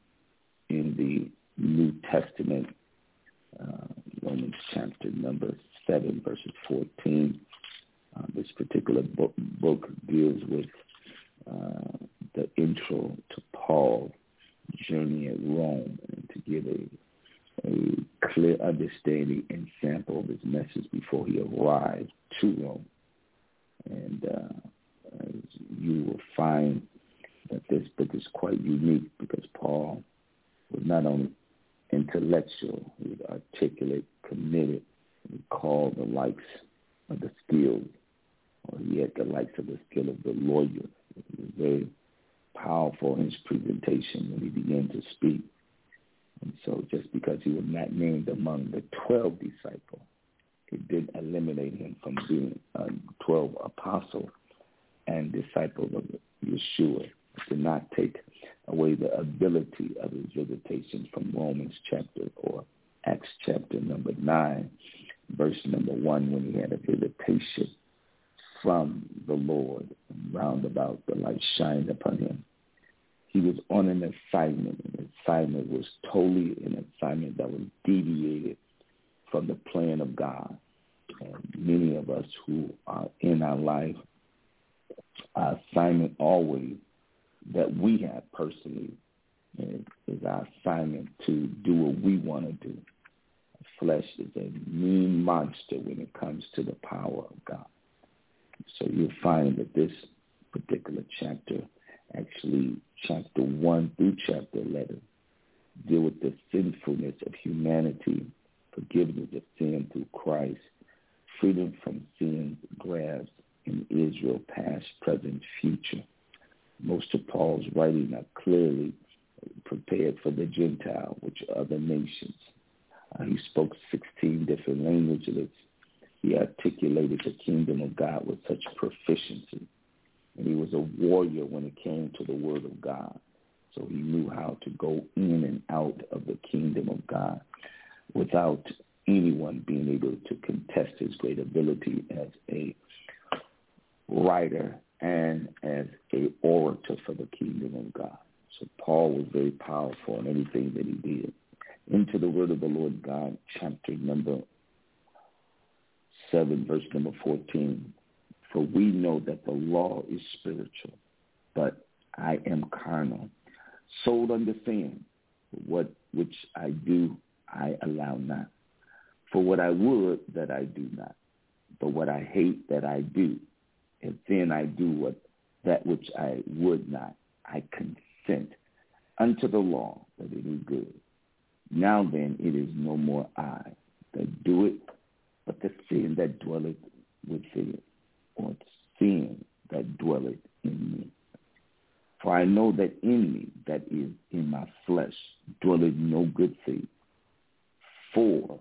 in the New Testament, uh, Romans chapter number seven, verses fourteen. Uh, this particular book, book deals with uh, the intro to Paul's journey at Rome, and to give a, a clear understanding and sample of his message before he arrived to Rome. And uh, you will find that this book is quite unique because Paul was not only intellectual, he was articulate, committed, he called the likes of the skills, or he had the likes of the skill of the lawyer. He was very powerful in his presentation when he began to speak. And so just because he was not named among the twelve disciples, it didn't eliminate him from being a twelve apostle and disciple of Yeshua. It did not take away the ability of his visitation from Romans chapter or Acts chapter number nine, verse number one, when he had a visitation from the Lord, and round about the light shined upon him. He was on an assignment, and the assignment was totally an assignment that was deviated from the plan of God. And many of us who are in our life, our assignment always that we have personally is, is our assignment to do what we want to do. Flesh is a mean monster when it comes to the power of God. So you'll find that this particular chapter, actually chapter one through chapter eleven, deal with the sinfulness of humanity, forgiveness of sin through Christ, freedom from sin's grasp in Israel, past, present, future. Most of Paul's writings are clearly prepared for the Gentile, which are other nations. Uh, he spoke sixteen different languages. He articulated the kingdom of God with such proficiency. And he was a warrior when it came to the word of God. So he knew how to go in and out of the kingdom of God without anyone being able to contest his great ability as a writer and as a orator for the kingdom of God. So Paul was very powerful in everything that he did. Into the word of the Lord God, chapter number seven, verse number fourteen. For we know that the law is spiritual, but I am carnal, sold under sin. What which I do, I allow not. For what I would, that I do not. But what I hate, that I do. And then I do what that which I would not. I consent unto the law that it is good. Now then, it is no more I that do it, but the sin that dwelleth within it, or sin that dwelleth in me. For I know that in me, that is in my flesh, dwelleth no good thing. For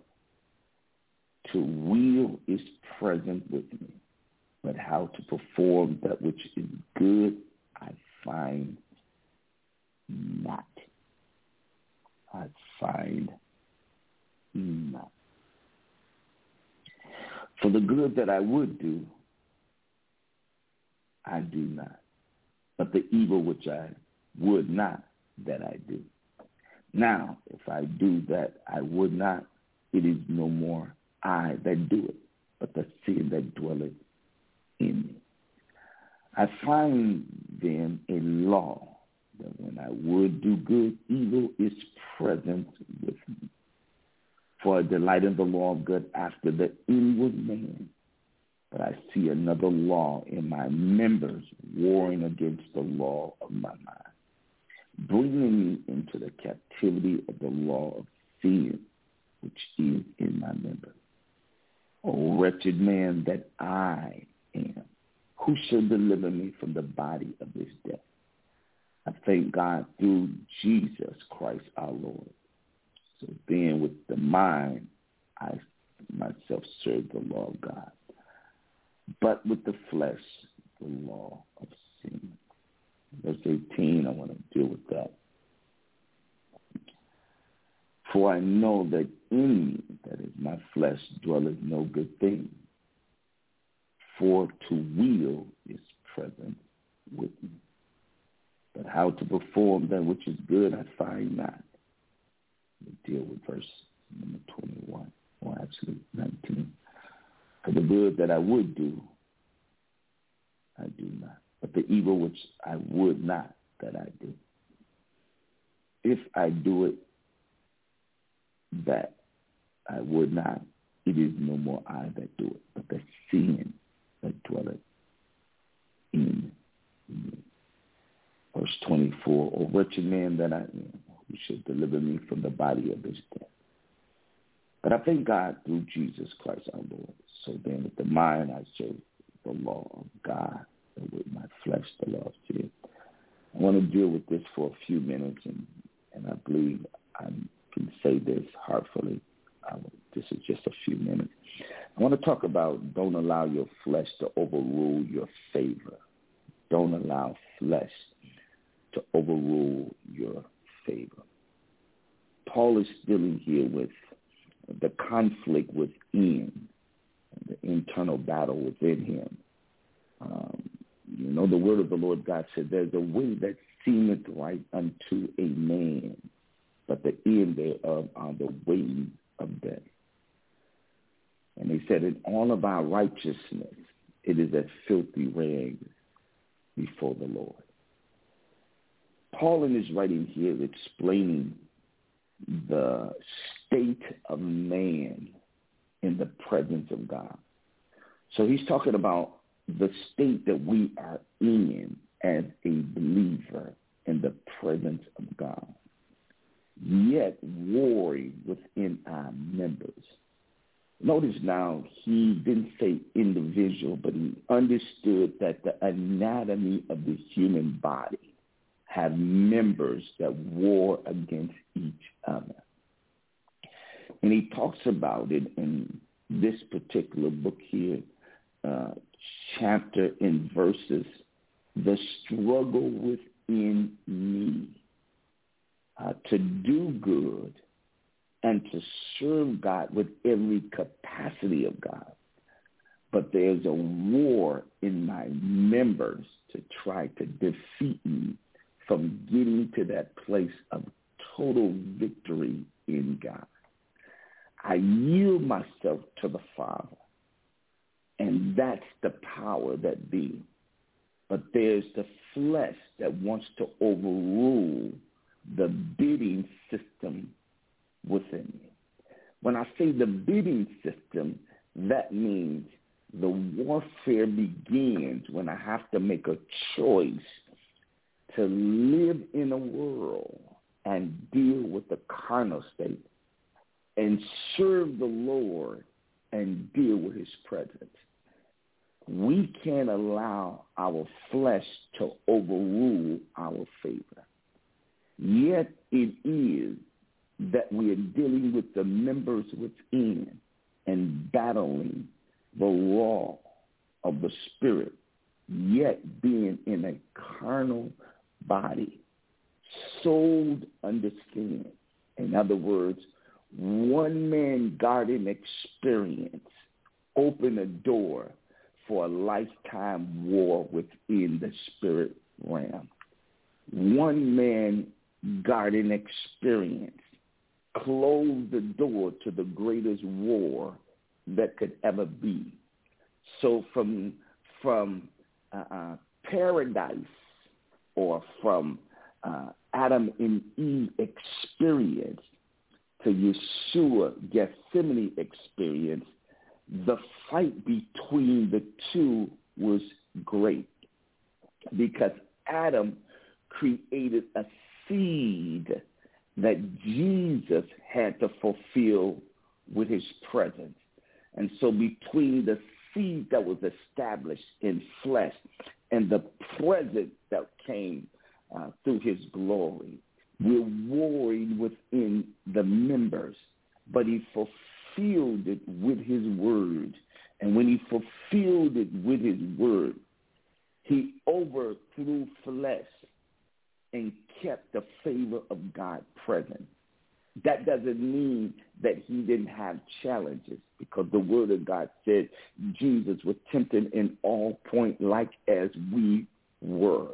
to will is present with me, but how to perform that which is good, I find not. I find not. For the good that I would do, I do not. But the evil which I would not, that I do. Now, if I do that I would not, it is no more I that do it, but the sin that dwelleth in me. I find then a law that when I would do good, evil is present with me. For I delight in the law of good after the inward man. But I see another law in my members warring against the law of my mind, bringing me into the captivity of the law of sin, which is in my members. O wretched man that I am, who shall deliver me from the body of this death? I thank God through Jesus Christ our Lord. So then with the mind, I myself serve the law of God. But with the flesh, the law of sin. Verse eighteen, I want to deal with that. For I know that in me, that is my flesh, dwelleth no good thing. For to will is present with me. But how to perform that which is good, I find not. We deal with verse number twenty-one, or actually nineteen. For the good that I would do, but the evil which I would not that I do. If I do it, that I would not, it is no more I that do it, but the sin that dwelleth in me. Verse twenty-four, O wretched man that I am, who should deliver me from the body of this death. But I thank God through Jesus Christ our Lord. So then with the mind I serve the law of God, and with my flesh the law of sin. I want to deal with this for a few minutes, and, and I believe I can say this heartfully. I, this is just a few minutes. I want to talk about don't allow your flesh to overrule your favor. Don't allow flesh to overrule your favor. Paul is dealing here with the conflict within, the internal battle within him. Um, you know, the word of the Lord God said, there's a way that seemeth right unto a man, but the end thereof are the ways of death. And he said, in all of our righteousness, it is as filthy rags before the Lord. Paul in his writing here explaining the state of man in the presence of God. So he's talking about the state that we are in as a believer in the presence of God, yet warring within our members. Notice now, he didn't say individual, but he understood that the anatomy of the human body have members that war against each other. And he talks about it in this particular book here, uh, chapter and verses, the struggle within me uh, to do good and to serve God with every capacity of God. But there's a war in my members to try to defeat me from getting to that place of total victory in God. I yield myself to the Father, and that's the power that be. But there's the flesh that wants to overrule the bidding system within me. When I say the bidding system, that means the warfare begins when I have to make a choice to live in a world and deal with the carnal state and serve the Lord and deal with his presence. We can't allow our flesh to overrule our favor. Yet it is that we are dealing with the members within and battling the law of the Spirit, yet being in a carnal body, sold under sin. In other words, one man garden experience opened a door for a lifetime war within the spirit realm. One man garden experience closed the door to the greatest war that could ever be. So from from uh, uh, paradise, or from uh, Adam and Eve experience to Yeshua Gethsemane experience, the fight between the two was great because Adam created a seed that Jesus had to fulfill with his presence. And so between the seed that was established in flesh and the presence that came uh, through his glory, we're warring within the members, but he fulfilled it with his word. And when he fulfilled it with his word, he overthrew flesh and kept the favor of God present. That doesn't mean that he didn't have challenges, because the word of God said Jesus was tempted in all points like as we were,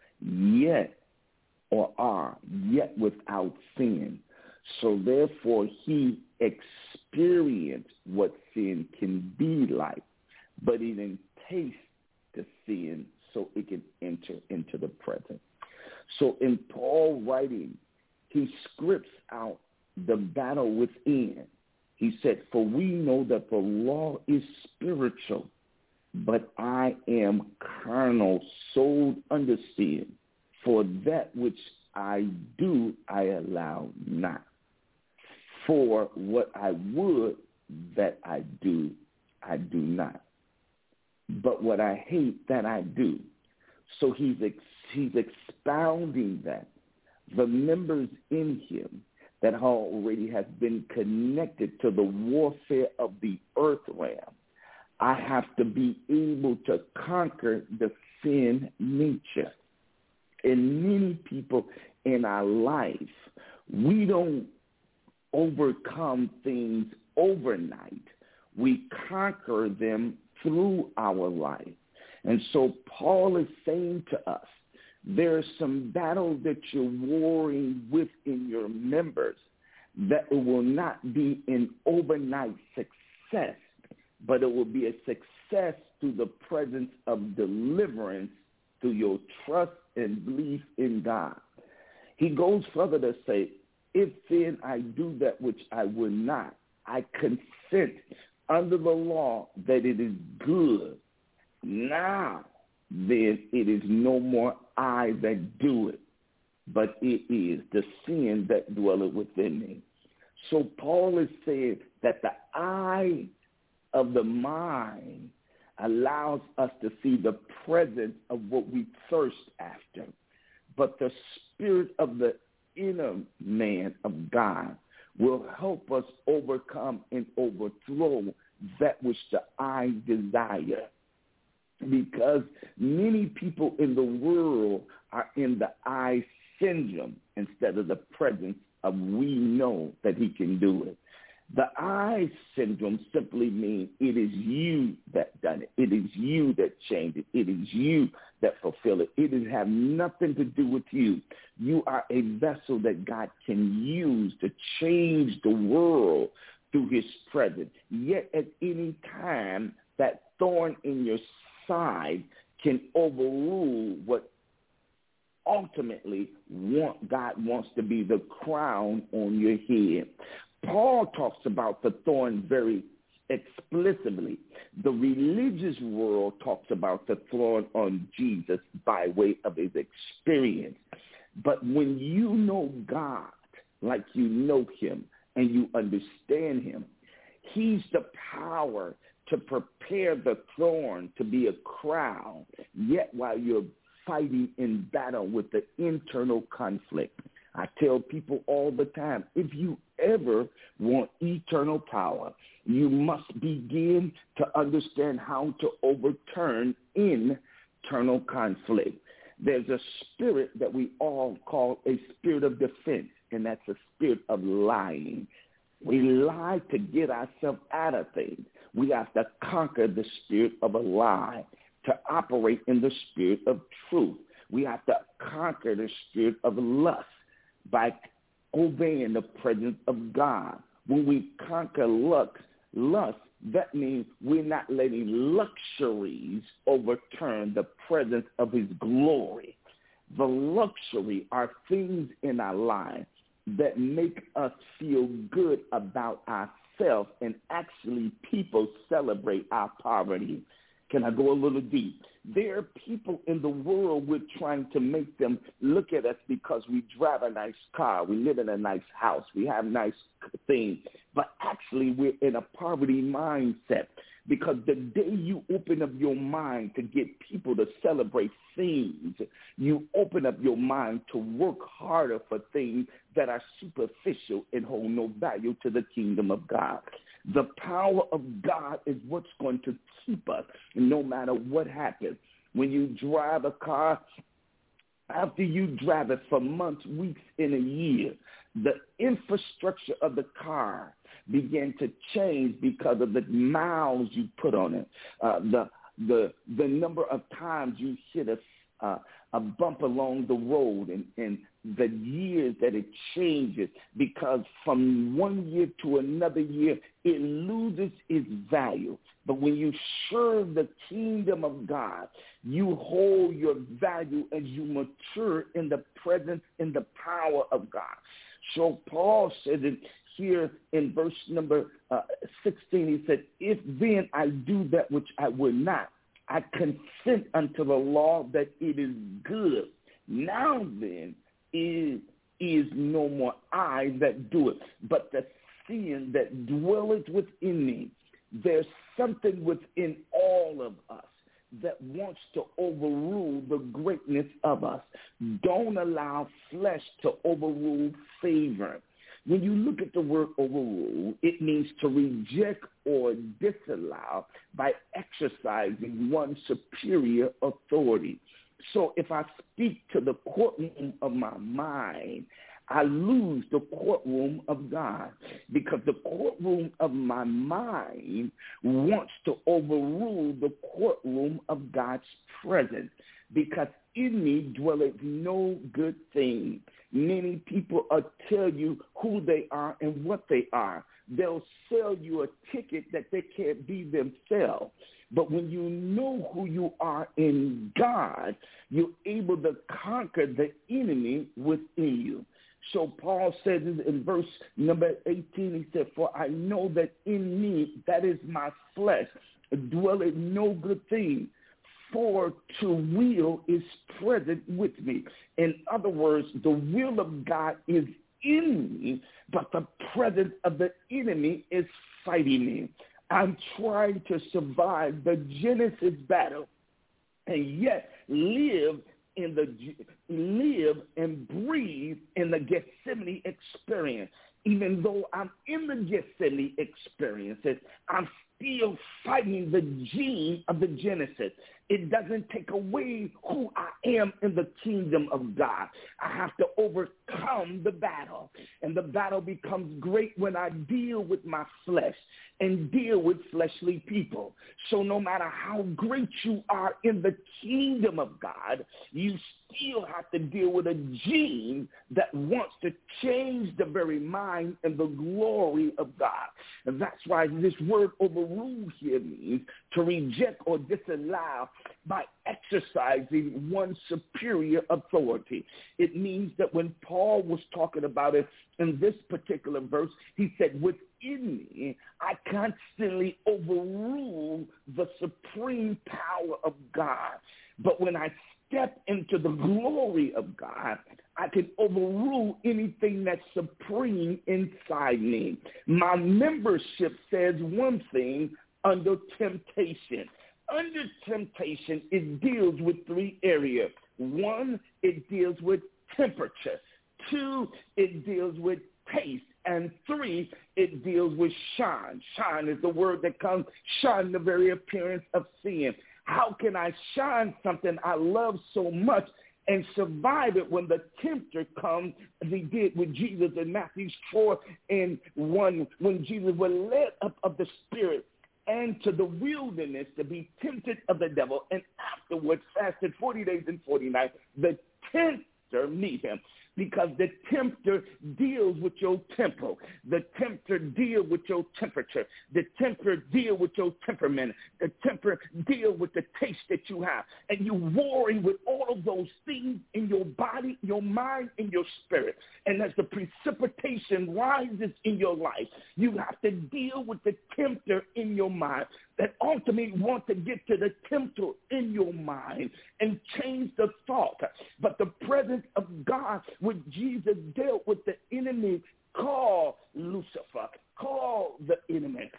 yet or are, yet without sin. So therefore he experienced what sin can be like, but he didn't taste the sin so it can enter into the present. So in Paul writing, he scripts out the battle within. He said, for we know that the law is spiritual, but I am carnal, sold under sin. For that which I do, I allow not. For what I would that I do, I do not. But what I hate, that I do. So he's ex- he's expounding that. The members in him that already have been connected to the warfare of the earth realm, I have to be able to conquer the sin nature. And many people in our life, we don't overcome things overnight. We conquer them through our life. And so Paul is saying to us, there's some battles that you're warring with in your members that it will not be an overnight success, but it will be a success through the presence of deliverance, through your trust and belief in God. He goes further to say, if then I do that which I would not, I consent under the law that it is good. Now, then it is no more I that do it, but it is the sin that dwelleth within me. So Paul is saying that the eye of the mind allows us to see the presence of what we thirst after. But the spirit of the inner man of God will help us overcome and overthrow that which the eye desire. Because many people in the world are in the I syndrome instead of the presence of we know that he can do it. The I syndrome simply means it is you that done it. It is you that changed it. It is you that fulfill it. It has have nothing to do with you. You are a vessel that God can use to change the world through his presence. Yet at any time, that thorn in your side can overrule what ultimately want, God wants to be the crown on your head. Paul talks about the thorn very explicitly. The religious world talks about the thorn on Jesus by way of his experience. But when you know God like you know him and you understand him, he's the power to prepare the thorn to be a crown, yet while you're fighting in battle with the internal conflict. I tell people all the time, if you ever want eternal power, you must begin to understand how to overturn internal conflict. There's a spirit that we all call a spirit of defense, and that's a spirit of lying. We lie to get ourselves out of things. We have to conquer the spirit of a lie to operate in the spirit of truth. We have to conquer the spirit of lust by obeying the presence of God. When we conquer lust, lust, that means we're not letting luxuries overturn the presence of his glory. The luxury are things in our lives that make us feel good about ourselves, and actually people celebrate our poverty. Can I go a little deep? There are people in the world we're trying to make them look at us because we drive a nice car, we live in a nice house, we have nice things, but actually we're in a poverty mindset, because the day you open up your mind to get people to celebrate things, you open up your mind to work harder for things that are superficial and hold no value to the kingdom of God. The power of God is what's going to keep us no matter what happens. When you drive a car, after you drive it for months, weeks, and a year, the infrastructure of the car began to change because of the miles you put on it, uh, the the the number of times you hit a uh, a bump along the road and, and the years that it changes, because from one year to another year, it loses its value. But when you serve the kingdom of God, you hold your value as you mature in the presence and the power of God. So Paul said it here in verse number uh, sixteen. He said, if then I do that which I would not, I consent unto the law that it is good. Now then, it is no more I that do it, but the sin that dwelleth within me. There's something within all of us that wants to overrule the greatness of us. Don't allow flesh to overrule favor. When you look at the word overrule, it means to reject or disallow by exercising one's superior authority. So if I speak to the courtroom of my mind, I lose the courtroom of God, because the courtroom of my mind wants to overrule the courtroom of God's presence, because in me dwelleth no good thing. Many people will tell you who they are and what they are. They'll sell you a ticket that they can't be themselves. But when you know who you are in God, you're able to conquer the enemy within you. So Paul says in verse number eighteen, he said, for I know that in me, that is my flesh, dwelleth no good thing, for to will is present with me. In other words, the will of God is in me, but the presence of the enemy is fighting me. I'm trying to survive the Genesis battle and yet live in the live and breathe in the Gethsemane experience. Even though I'm in the Gethsemane experiences, I'm still fighting the gene of the Genesis. It doesn't take away who I am in the kingdom of God. I have to overcome the battle. And the battle becomes great when I deal with my flesh and deal with fleshly people. So no matter how great you are in the kingdom of God, you still have to deal with a gene that wants to change the very mind and the glory of God. And that's why this word overrule here means to reject or disallow by exercising one's superior authority. It means that when Paul was talking about it in this particular verse, he said, within me, I constantly overrule the supreme power of God. But when I step into the glory of God, I can overrule anything that's supreme inside me. My membership says one thing under temptation. Under temptation, it deals with three areas. One, it deals with temperature. Two, it deals with taste. And three, it deals with shine. Shine is the word that comes, shine the very appearance of sin. How can I shine something I love so much and survive it when the tempter comes, as he did with Jesus in Matthew four and one, when Jesus was led up of the Spirit and to the wilderness to be tempted of the devil, and afterwards fasted forty days and forty nights, the tempter meet him. Because the tempter deals with your tempo. The tempter deals with your temperature. The tempter deals with your temperament. The tempter deals with the taste that you have. And you warring with all of those things in your body, your mind, and your spirit. And as the precipitation rises in your life, you have to deal with the tempter in your mind that ultimately want to get to the tempter in your mind and change the thought. But the presence of God, when Jesus dealt with the enemy, call Lucifer, call the enemy.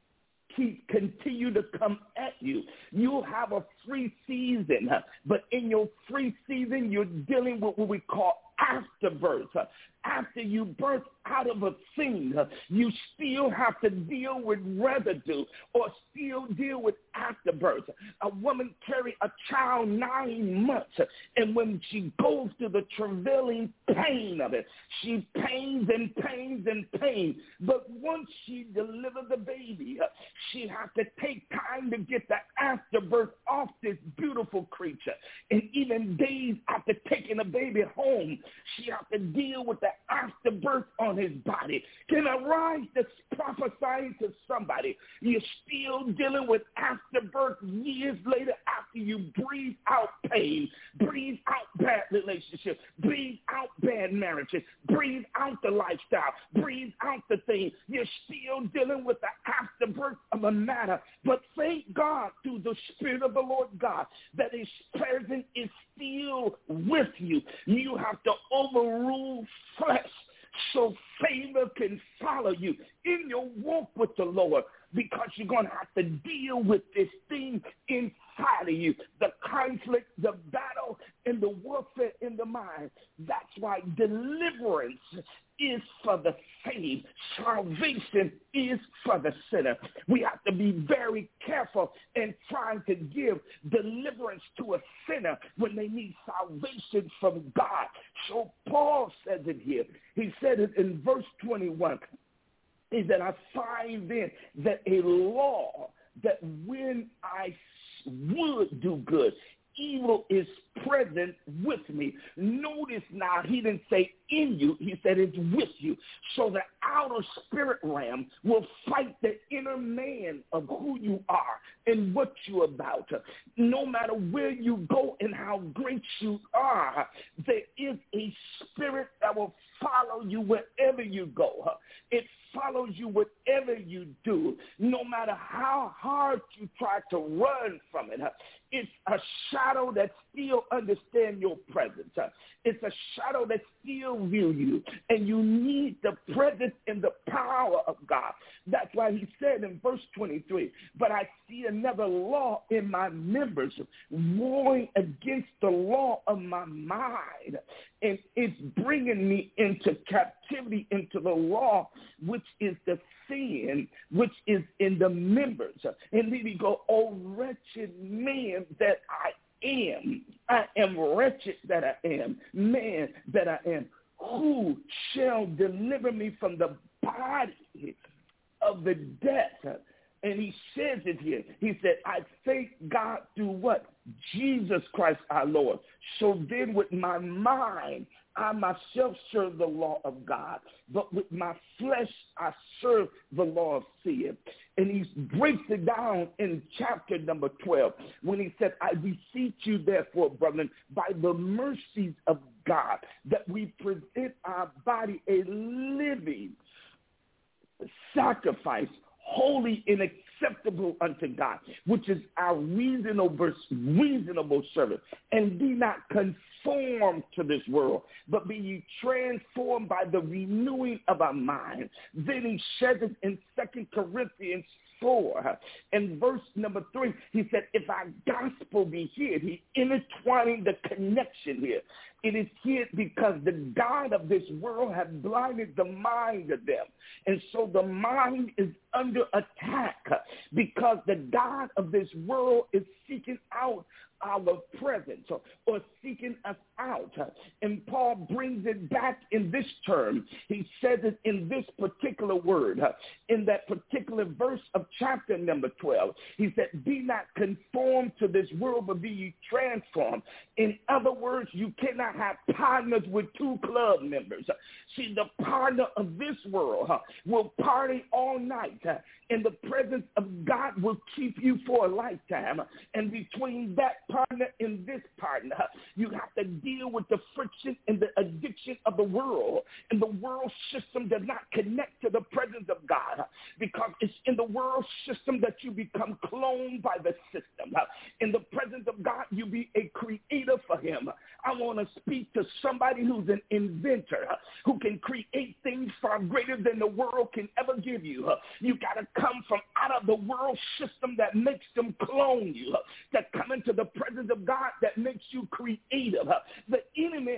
Keep, continue to come at you. You'll have a free season, but in your free season, you're dealing with what we call afterbirth. After you birth out of a thing, you still have to deal with residue or still deal with afterbirth. A woman carries a child nine months, and when she goes through the travailing pain of it, she pains and pains and pains. But once she delivers the baby, she has to take time to get the afterbirth off this beautiful creature. And even days after taking the baby home, she has to deal with the afterbirth on his body. Can I rise to prophesy to somebody? You're still dealing with afterbirth years later after you breathe out pain, breathe out bad relationships, breathe out bad marriages, breathe out the lifestyle, breathe out the thing. You're still dealing with the afterbirth of a matter. But thank God through the Spirit of the Lord God that his presence is still with you. You have to overrule flesh so favor can follow you in your walk with the Lord, because you're going to have to deal with this thing inside of you, the conflict, the battle, and the warfare in the mind. That's why deliverance is for the saved. Salvation is for the sinner. We have to be very careful in trying to give deliverance to a sinner when they need salvation from God. So Paul says it here. He said it in verse twenty-one. Is that I find then that a law that when I would do good, evil is present with me. Notice now, he didn't say in you, he said it's with you. So the outer spirit realm will fight the inner man of who you are and what you're about. No matter where you go and how great you are, there is a spirit that will follow you wherever you go. It follows you whatever you do, no matter how hard you try to run from it. It's a shadow that still understands your presence. It's a shadow that still views you, and you need the presence and the power of God. That's why he said in verse twenty-three, but I see another law in my members, warring against the law of my mind, and it's bringing me into captivity, into the law, which is the sin, which is in the members. And then he go, oh, wretched man that I am. I am wretched that I am, man that I am. Who shall deliver me from the body of the death? And he says it here. He said, I thank God through what? Jesus Christ our Lord. So then with my mind, I myself serve the law of God, but with my flesh I serve the law of sin. And he breaks it down in chapter number twelve when he said, I beseech you therefore, brethren, by the mercies of God, that we present our body a living sacrifice, holy and acceptable unto God, which is our reasonable, reasonable service. And be not conformed to this world, but be ye transformed by the renewing of our mind. Then he says it in Second Corinthians four, and verse number three, he said, if our gospel be hid, he intertwining the connection here. It is hid because the God of this world has blinded the mind of them. And so the mind is under attack because the God of this world is seeking out our presence or, or seeking us out. And Paul brings it back in this term. He says it in this particular word, in that particular verse of chapter number twelve. He said, be not conformed to this world, but be ye transformed. In other words, you cannot have partners with two club members. See, the partner of this world huh, will party all night, huh, and the presence of God will keep you for a lifetime. And between that partner and this partner, huh, you have to deal with the friction and the addiction of the world. And the world system does not connect to the presence of God huh, because it's in the world system that you become cloned by the system. Huh. In the presence of God, you be a creator for him. I want to speak to somebody who's an inventor, huh, who can create things far greater than the world can ever give you. Huh. You got to come from out of the world system that makes them clone you, huh, to come into the presence of God that makes you creative. Huh. The enemy hates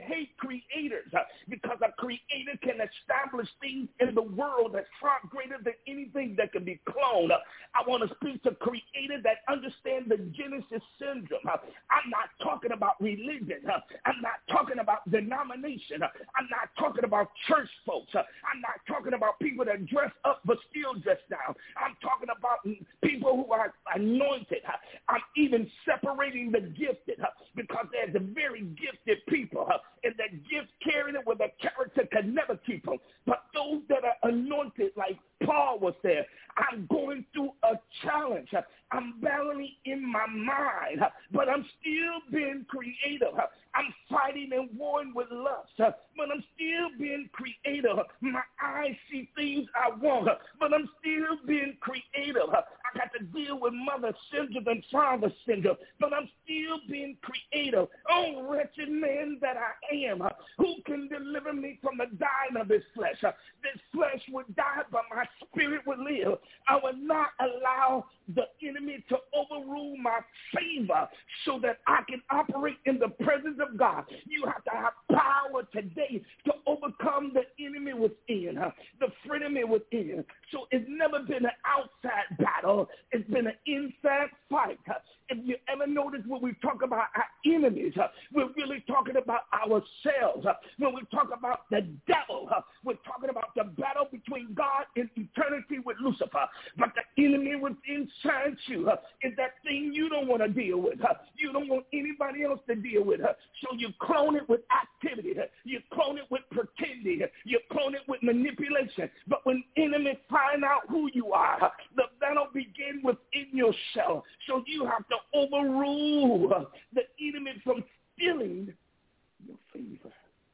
creators uh, because a creator can establish things in the world that's far greater than anything that can be cloned. Uh, I want to speak to creators that understand the Genesis syndrome. Uh, I'm not talking about religion. Uh, I'm not talking about denomination. Uh, I'm not talking about church folks. Uh, I'm not talking about people that dress up but still dress down. I'm talking about people who are anointed. Uh, I'm even separating the gifted uh, because there's a very gifted people uh, and that gift carrying it with a character can never keep them. But those that are anointed, like Paul was there, I'm going through a challenge. Uh, I'm battling in my mind, uh, but I'm still being creative. Uh, I'm fighting and warring with lust, uh, but I'm still being creative. My eyes see things I want, uh, but I'm still being creative. Uh, I got to deal with mother syndrome and father syndrome, but I'm still being creative. Oh, wretched man that I am, uh, who can deliver me from the dying of this flesh? Uh, this flesh would die, but my spirit would live. I will not allow the enemy to overrule my favor so that I can operate in the presence of God. You have to have power today to overcome the enemy within, uh, the frenemy within. So it's never been an outside battle. It's been an inside fight. Uh, if you ever notice when we talk about our enemies, uh, we're really talking about ourselves. Uh, when we talk about the devil, uh, we're talking about the battle between God and eternity with Lucifer. But the enemy within inside you uh, is that thing you don't want to deal with. Uh, you don't want anybody else to deal with. Uh, so you clone it with activity. Uh, you clone it with pretending. Uh, you clone it with manipulation. But when enemy find out who you are, uh, the battle begins within yourself. So you have to overrule uh, the enemy from stealing your favor.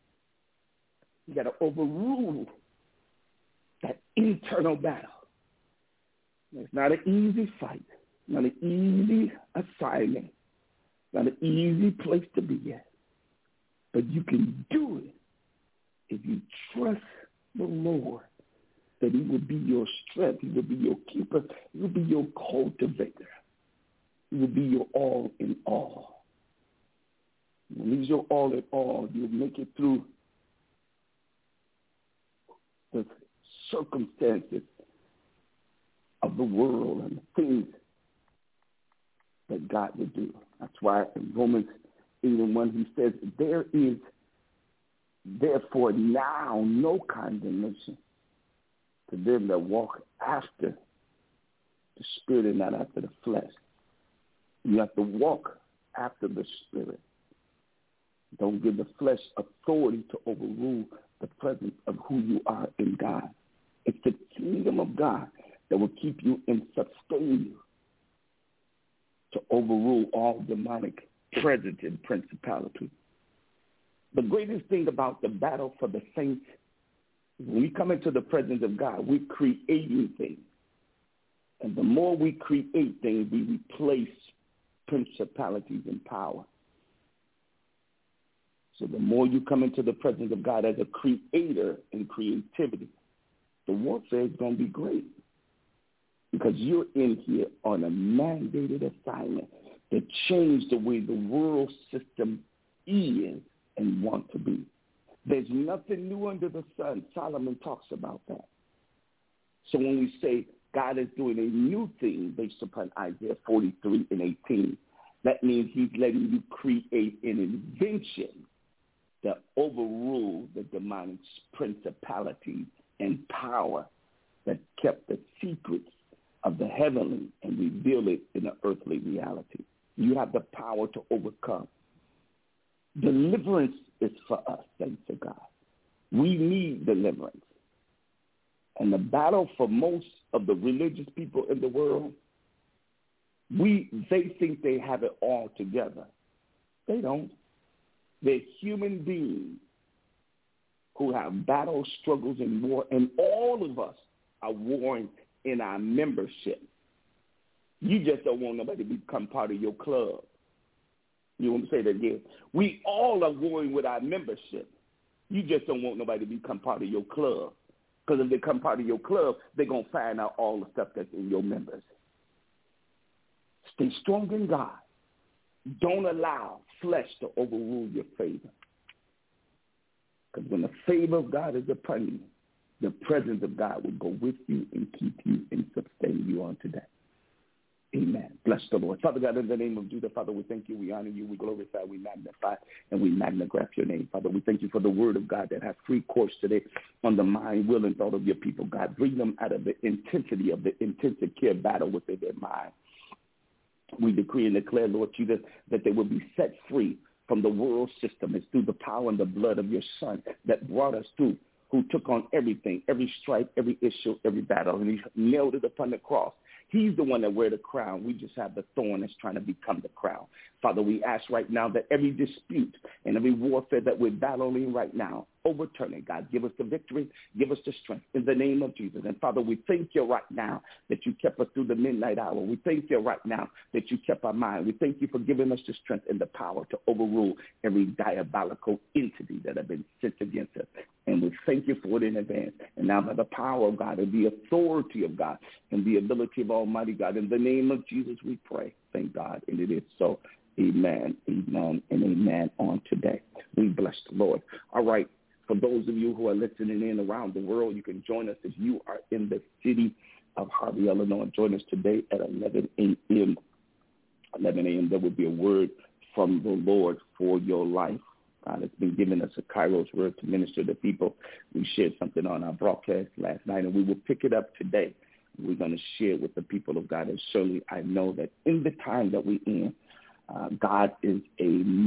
You got to overrule that internal battle. It's not an easy fight, not an easy assignment, not an easy place to be at. But you can do it if you trust the Lord, that he will be your strength, he will be your keeper, he will be your cultivator, he will be your all in all. When he's your all in all, you'll make it through the circumstances of the world and the things that God would do. That's why in Romans eight and one he says, there is therefore now no condemnation to them that walk after the Spirit and not after the flesh. You have to walk after the Spirit. Don't give the flesh authority to overrule the presence of who you are in God. It's the kingdom of God that will keep you and sustain you to overrule all demonic presence and principality. The greatest thing about the battle for the saints, when we come into the presence of God, we're creating things. And the more we create things, we replace principalities and power. So the more you come into the presence of God as a creator in creativity, the warfare is going to be great. Because you're in here on a mandated assignment to change the way the world system is and want to be. There's nothing new under the sun. Solomon talks about that. So when we say God is doing a new thing based upon Isaiah forty-three and eighteen, that means he's letting you create an invention that overrule the demonic principality and power that kept the secrets of the heavenly and reveal it in the earthly reality. You have the power to overcome. Deliverance is for us, thanks to God. We need deliverance. And the battle for most of the religious people in the world, we they think they have it all together. They don't. They're human beings who have battle, struggles, and war, and all of us are warring in our membership. You just don't want nobody to become part of your club. You want me to say that again? We all are warring with our membership. You just don't want nobody to become part of your club. Because if they become part of your club, they're going to find out all the stuff that's in your members. Stay strong in God. Don't allow flesh to overrule your favor. Because when the favor of God is upon you, the presence of God will go with you and keep you and sustain you on today. Amen. Bless the Lord. Father God, in the name of Jesus, Father, we thank you, we honor you, we glorify, we magnify, and we magnify your name. Father, we thank you for the word of God that has free course today on the mind, will, and thought of your people, God. Bring them out of the intensity of the intensive care battle within their mind. We decree and declare, Lord Jesus, that they will be set free from the world system. It's through the power and the blood of your Son that brought us through, who took on everything, every stripe, every issue, every battle, and he nailed it upon the cross. He's the one that wear the crown. We just have the thorn that's trying to become the crown. Father, we ask right now that every dispute and every warfare that we're battling right now, overturn it, God. Give us the victory. Give us the strength in the name of Jesus. And, Father, we thank you right now that you kept us through the midnight hour. We thank you right now that you kept our mind. We thank you for giving us the strength and the power to overrule every diabolical entity that have been sent against us. And we thank you for it in advance. And now by the power of God and the authority of God and the ability of Almighty God, in the name of Jesus we pray. Thank God. And it is so. Amen, amen, and amen on today. We bless the Lord. All right. For those of you who are listening in around the world, you can join us if you are in the city of Harvey, Illinois. Join us today at eleven a.m. eleven a.m. There will be a word from the Lord for your life. God has been giving us a Kairos word to minister to people. We shared something on our broadcast last night, and we will pick it up today. We're going to share it with the people of God. And surely I know that in the time that we're in, uh, God is a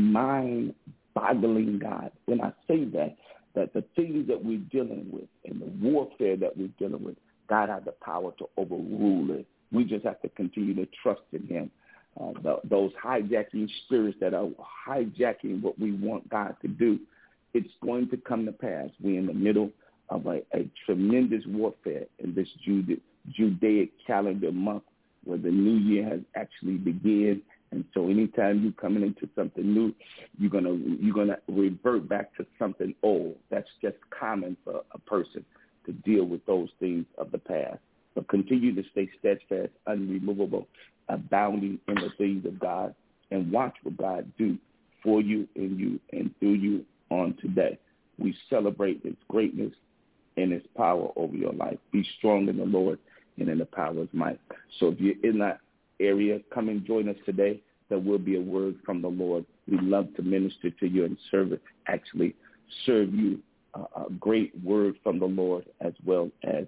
mind-boggling God. When I say that, that the things that we're dealing with and the warfare that we're dealing with, God has the power to overrule it. We just have to continue to trust in him. Uh, the, those hijacking spirits that are hijacking what we want God to do, it's going to come to pass. We're in the middle of a, a tremendous warfare in this Jude, Judaic calendar month where the new year has actually begun. And so anytime you're coming into something new, you're gonna you're gonna revert back to something old. That's just common for a person to deal with those things of the past. But continue to stay steadfast, unremovable, abounding in the things of God, and watch what God do for you, in you, and through you on today. We celebrate his greatness and his power over your life. Be strong in the Lord and in the power of his might. So if you're in that area, come and join us today. There will be a word from the Lord. We love to minister to you and serve, actually serve you uh, a great word from the Lord, as well as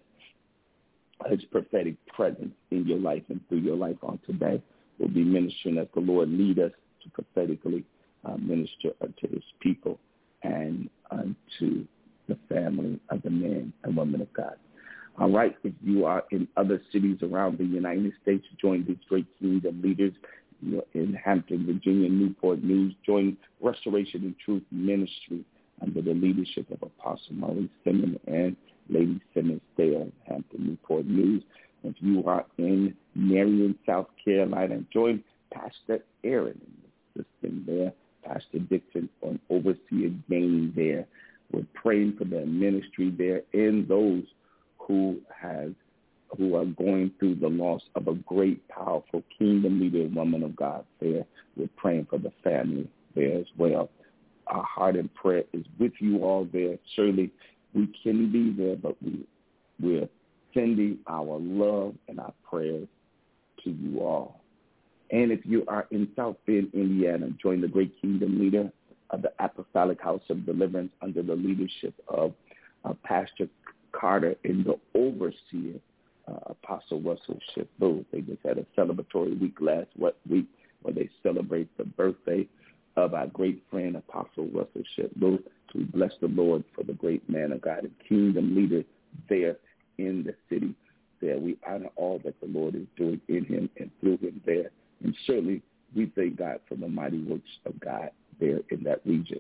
his prophetic presence in your life and through your life on today. We'll be ministering as the Lord lead us to prophetically uh, minister unto his people and unto the family of the men and women of God. All right, if you are in other cities around the United States, join these great kingdom leaders. You're in Hampton, Virginia, Newport News. Join Restoration and Truth Ministry under the leadership of Apostle Maurice Simmons and Lady Simmons there in Hampton, Newport News. If you are in Marion, South Carolina, join Pastor Aaron and the system there, Pastor Dixon on Overseer Gain there. We're praying for their ministry there and those who has who are going through the loss of a great, powerful kingdom leader and woman of God there. We're praying for the family there as well. Our heart and prayer is with you all there. Surely we can be there, but we, we're sending our love and our prayers to you all. And if you are in South Bend, Indiana, join the great kingdom leader of the Apostolic House of Deliverance under the leadership of uh, Pastor Carter and the overseer, uh, Apostle Russell Shifu. They just had a celebratory week last week where they celebrate the birthday of our great friend, Apostle Russell Shifu. We bless the Lord for the great man of God and kingdom leader there in the city there. We honor all that the Lord is doing in him and through him there. And certainly we thank God for the mighty works of God there in that region.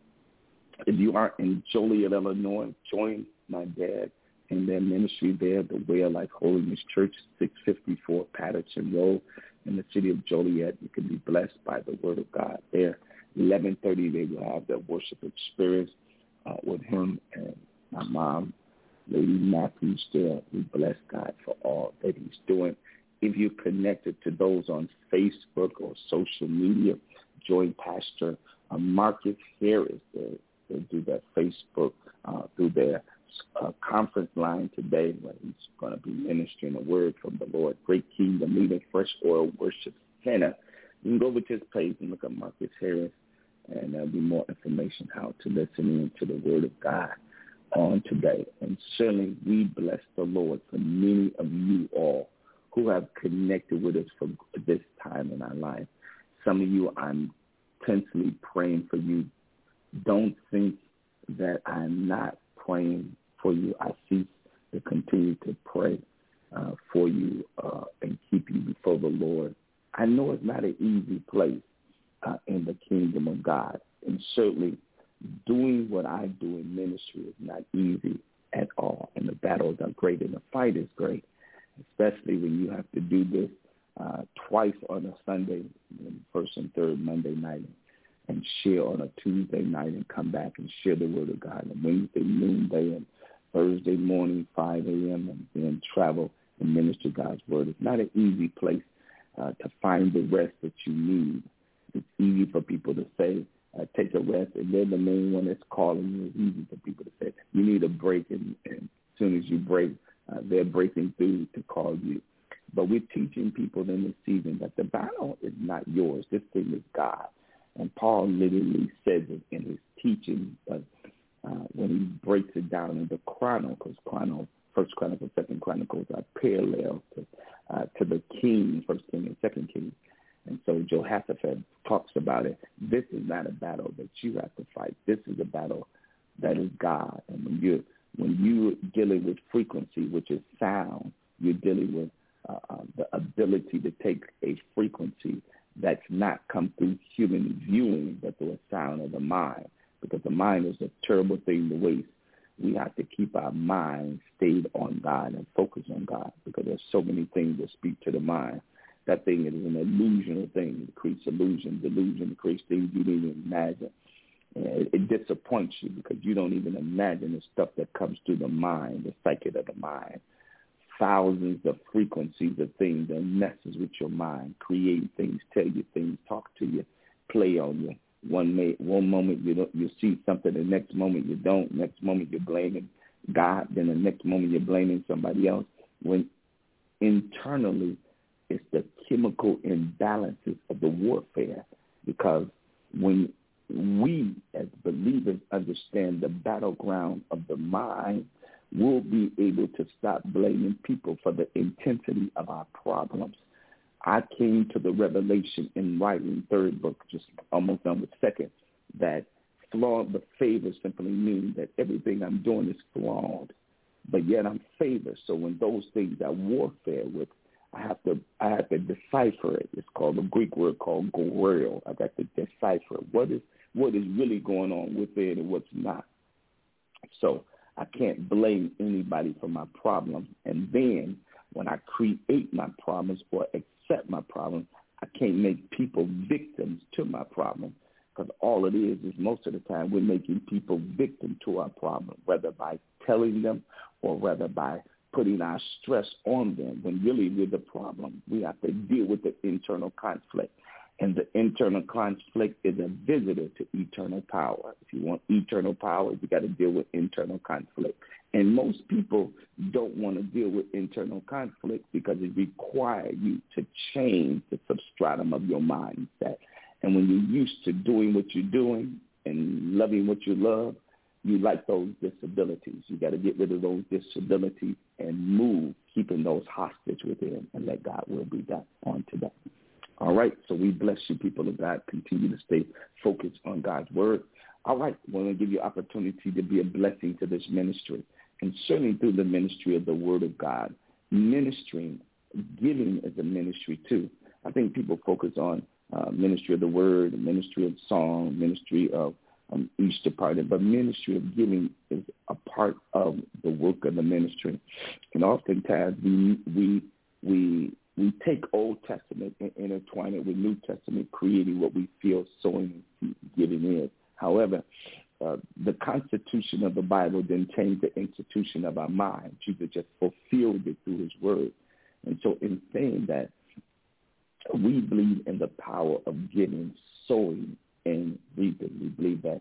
If you are in Joliet, Illinois, join my dad in their ministry there, the Way of Life Holiness Church, six fifty-four Patterson Road in the city of Joliet. You can be blessed by the word of God there. eleven thirty, they will have their worship experience uh, with him and my mom, Lady Matthews there. We bless God for all that he's doing. If you're connected to those on Facebook or social media, join Pastor uh, Marcus Harris, the They'll do their Facebook, uh, through their uh, conference line today, where he's going to be ministering a word from the Lord. Great Kingdom Leading Fresh Oil Worship Center. You can go over to his page and look at Marcus Harris, and there'll be more information how to listen in to the word of God on today. And certainly we bless the Lord for many of you all who have connected with us for this time in our life. Some of you, I'm intensely praying for you. Don't think that I'm not praying for you. I cease to continue to pray uh, for you uh, and keep you before the Lord. I know it's not an easy place uh, in the kingdom of God, and certainly doing what I do in ministry is not easy at all, and the battles are great and the fight is great, especially when you have to do this uh, twice on a Sunday, first and third Monday night, and share on a Tuesday night and come back and share the word of God on Wednesday noonday and Thursday morning, five a.m., and then travel and minister God's word. It's not an easy place uh, to find the rest that you need. It's easy for people to say, uh, take a rest, and they're the main one that's calling you. It's easy for people to say, you need a break, and, and as soon as you break, uh, they're breaking through to call you. But we're teaching people in this season that the battle is not yours. This thing is God. And Paul literally says it in his teaching, but uh, when he breaks it down into Chronicles, Chronicles, First Chronicles, Second Chronicles are parallel to uh, to the King, First King and Second King. And so Jehoshaphat talks about it. This is not a battle that you have to fight. This is a battle that is God. And when you when you're dealing with frequency, which is sound, you're dealing with uh, uh, the ability to take a frequency that's not come through human viewing, but through a sound of the mind, because the mind is a terrible thing to waste. We have to keep our mind stayed on God and focus on God, because there's so many things that speak to the mind. That thing is an illusional thing. It creates illusion, delusion, it creates things you didn't even imagine. And it, it disappoints you because you don't even imagine the stuff that comes through the mind, the psyche of the mind. Thousands of frequencies of things that messes with your mind, create things, tell you things, talk to you, play on you. One may, one moment you don't, you see something, the next moment you don't. Next moment you're blaming God, then the next moment you're blaming somebody else. When internally it's the chemical imbalances of the warfare, because when we as believers understand the battleground of the mind, we'll be able to stop blaming people for the intensity of our problems. I came to the revelation in writing third book, just almost done with second, that flawed the favor simply means that everything I'm doing is flawed, but yet I'm favored. So when those things are warfare with, I have to I have to decipher it. It's called a Greek word called goreo. I got to decipher what is what is really going on with it and what's not. So I can't blame anybody for my problems. And then when I create my problems or accept my problems, I can't make people victims to my problem, because all it is is most of the time we're making people victim to our problem, whether by telling them or whether by putting our stress on them, when really we're the problem. We have to deal with the internal conflict. And the internal conflict is a visitor to eternal power. If you want eternal power, you got to deal with internal conflict. And most people don't want to deal with internal conflict because it requires you to change the substratum of your mindset. And when you're used to doing what you're doing and loving what you love, you like those disabilities. You got to get rid of those disabilities and move, keeping those hostage within, and let God will be done on today. All right, so we bless you, people of God. Continue to stay focused on God's word. All right, we're going to give you opportunity to be a blessing to this ministry, and certainly through the ministry of the word of God. Ministering, giving is a ministry too. I think people focus on uh, ministry of the word, ministry of song, ministry of um, Easter party, but ministry of giving is a part of the work of the ministry. And oftentimes we we we we take Old Testament and intertwine it with New Testament, creating what we feel sowing and giving is. However, uh, the constitution of the Bible didn't change the institution of our mind. Jesus just fulfilled it through his word. And so in saying that, we believe in the power of giving, sowing, and reaping. We believe that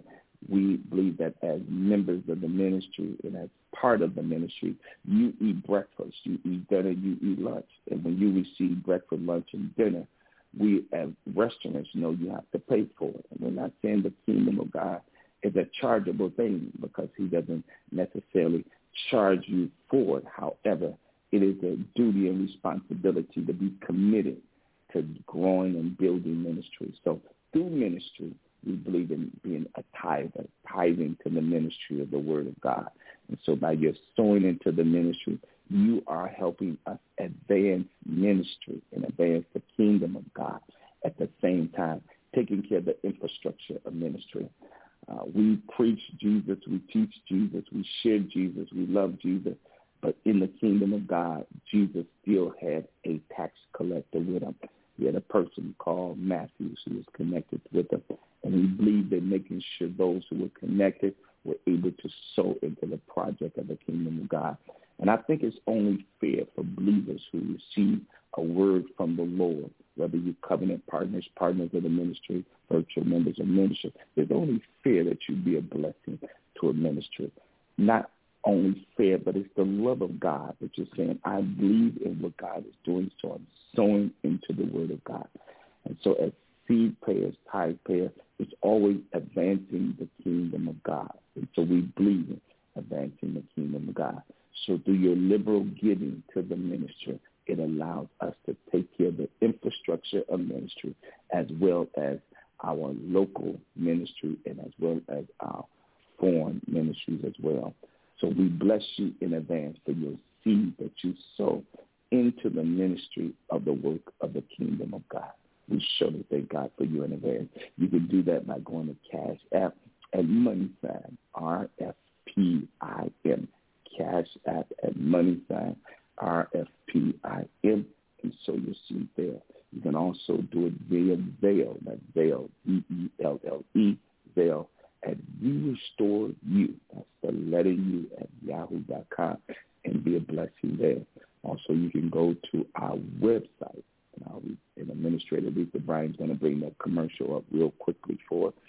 we believe that as members of the ministry and as part of the ministry, you eat breakfast, you eat dinner, you eat lunch. And when you receive breakfast, lunch, and dinner, we as restaurants know you have to pay for it. And we're not saying the kingdom of God is a chargeable thing, because he doesn't necessarily charge you for it. However, it is a duty and responsibility to be committed to growing and building ministry. So through ministry, we believe in being a tither, tithing to the ministry of the Word of God. And so by your sowing into the ministry, you are helping us advance ministry and advance the kingdom of God at the same time, taking care of the infrastructure of ministry. Uh, we preach Jesus, we teach Jesus, we share Jesus, we love Jesus, but in the kingdom of God, Jesus still had a tax collector with him. He had a person called Matthew who was connected with him, and he believed in making sure those who were connected were able to sow into the project of the kingdom of God. And I think it's only fair for believers who receive a word from the Lord, whether you covenant partners, partners of the ministry, virtual members of ministry, it's only fair that you be a blessing to a ministry. Not only fair, but it's the love of God that you're saying, I believe in what God is doing, so I'm sowing into the word of God. And so as seed payers, tithe payers, it's always advancing the kingdom of God. And so we believe in advancing the kingdom of God. So through your liberal giving to the ministry, it allows us to take care of the infrastructure of ministry, as well as our local ministry and as well as our foreign ministries as well. So we bless you in advance for your seed that you sow into the ministry of the work of the kingdom of God. We surely thank God for you in advance. You can do that by going to Cash App at Money Sign, R F P I M, Cash App at Money Sign, R F P I M, and sow your seed there. You can also do it via Zelle, that's Zelle, Z E L L E, Zelle, at We Restore You, that's the letter U at yahoo dot com, and be a blessing there. Also, you can go to our website. And I'll be, and Administrator Lisa Bryan's going to bring that commercial up real quickly for us.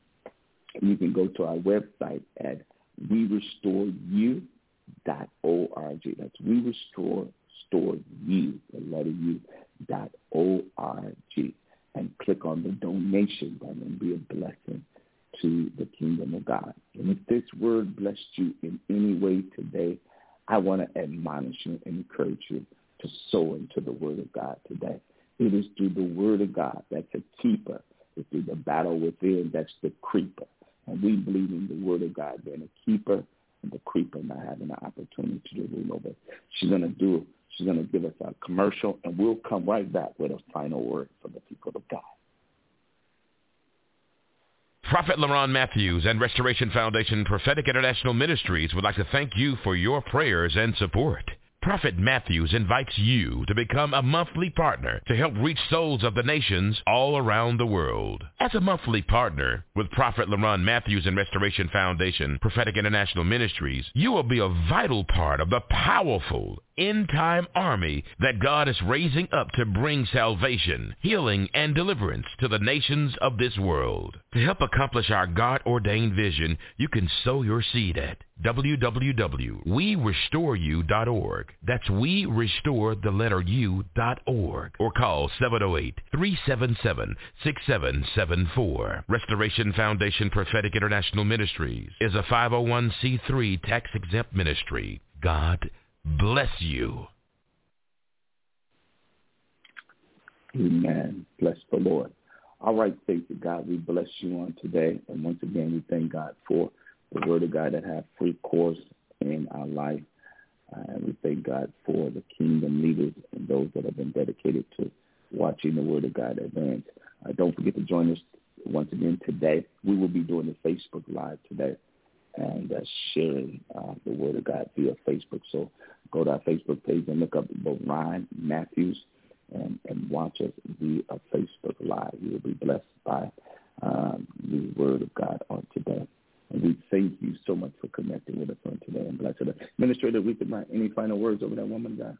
You can go to our website at we restore you dot org. That's We Restore Store You, the letter U, dot O-R-G, and click on the donation button and be a blessing to the kingdom of God. And if this word blessed you in any way today, I want to admonish you and encourage you to sow into the word of God today. It is through the word of God that's a keeper. It's through the battle within that's the creeper. And we believe in the word of God being a keeper and the creeper not having the opportunity to rule over. She's going to do it. She's going to give us a commercial, and we'll come right back with a final word for the people of God. Prophet LaRon Matthews and Restoration Foundation Prophetic International Ministries would like to thank you for your prayers and support. Prophet Matthews invites you to become a monthly partner to help reach souls of the nations all around the world. As a monthly partner with Prophet LaRon Matthews and Restoration Foundation Prophetic International Ministries, you will be a vital part of the powerful end-time army that God is raising up to bring salvation, healing, and deliverance to the nations of this world. To help accomplish our God-ordained vision, you can sow your seed at w w w dot we restore you dot org. That's we restore the letter u dot org. Or call seven oh eight, three seven seven, six seven seven four. Restoration Foundation Prophetic International Ministries is a five oh one c three tax-exempt ministry. God bless you. Amen. Bless the Lord. All right, thank you, God. We bless you on today. And once again, we thank God for the word of God that have free course in our life. Uh, and we thank God for the kingdom leaders and those that have been dedicated to watching the word of God advance. Uh, don't forget to join us once again today. We will be doing the Facebook Live today and uh, sharing uh, the word of God via Facebook. So go to our Facebook page and look up LaRon Matthews and, and watch us via Facebook Live. You will be blessed by um, the word of God on today. And we thank you so much for connecting with us on today and bless us. Administrator, we could write any final words over that woman, God?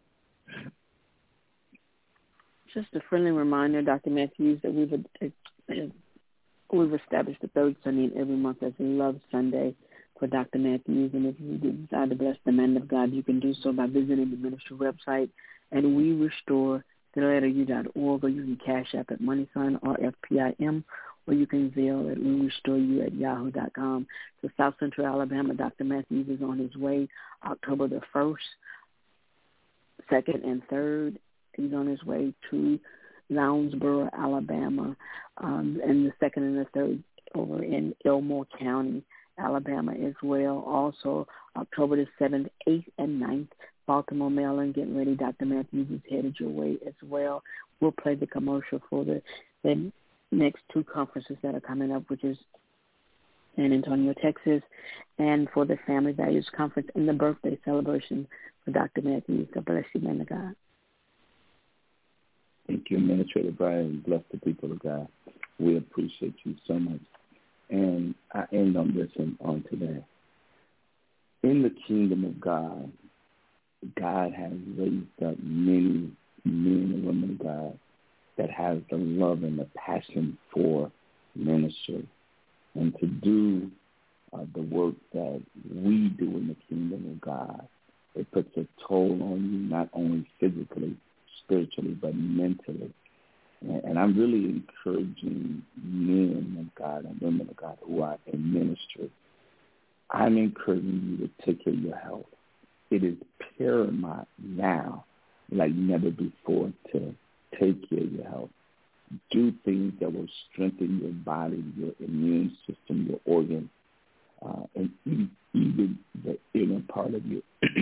Just a friendly reminder, Doctor Matthews, that we've we've established the third Sunday in every month as Love Sunday for Doctor Matthews. And if you decide to bless the man of God, you can do so by visiting the ministry website at we restore the letter u dot org, or you can cash app at money sign R F P I M, or you can Zelle at we restore you at yahoo dot com. To South Central Alabama, Doctor Matthews is on his way October the first, second, and third. He's on his way to Lounsboro, Alabama, um, and the second and the third over in Elmore County, Alabama as well. Also, October the seventh, eighth, and ninth, Baltimore, Maryland, getting ready. Doctor Matthews is headed your way as well. We'll play the commercial for the, the next two conferences that are coming up, which is San Antonio, Texas, and for the Family Values Conference and the birthday celebration for Doctor Matthews. God bless you, man of God. Thank you, Administrator Brian. Bless the people of God. We appreciate you so much. And I end on this one on today. In the kingdom of God, God has raised up many men and women of God that have the love and the passion for ministry. And to do uh, the work that we do in the kingdom of God, it puts a toll on you, not only physically, spiritually, but mentally. And, and I'm really encouraging men of God and women of God who are in ministry. I'm encouraging you to take care of your health. It is paramount now, like never before, to take care of your health. Do things that will strengthen your body, your immune system, your organs, uh, and even the inner part of your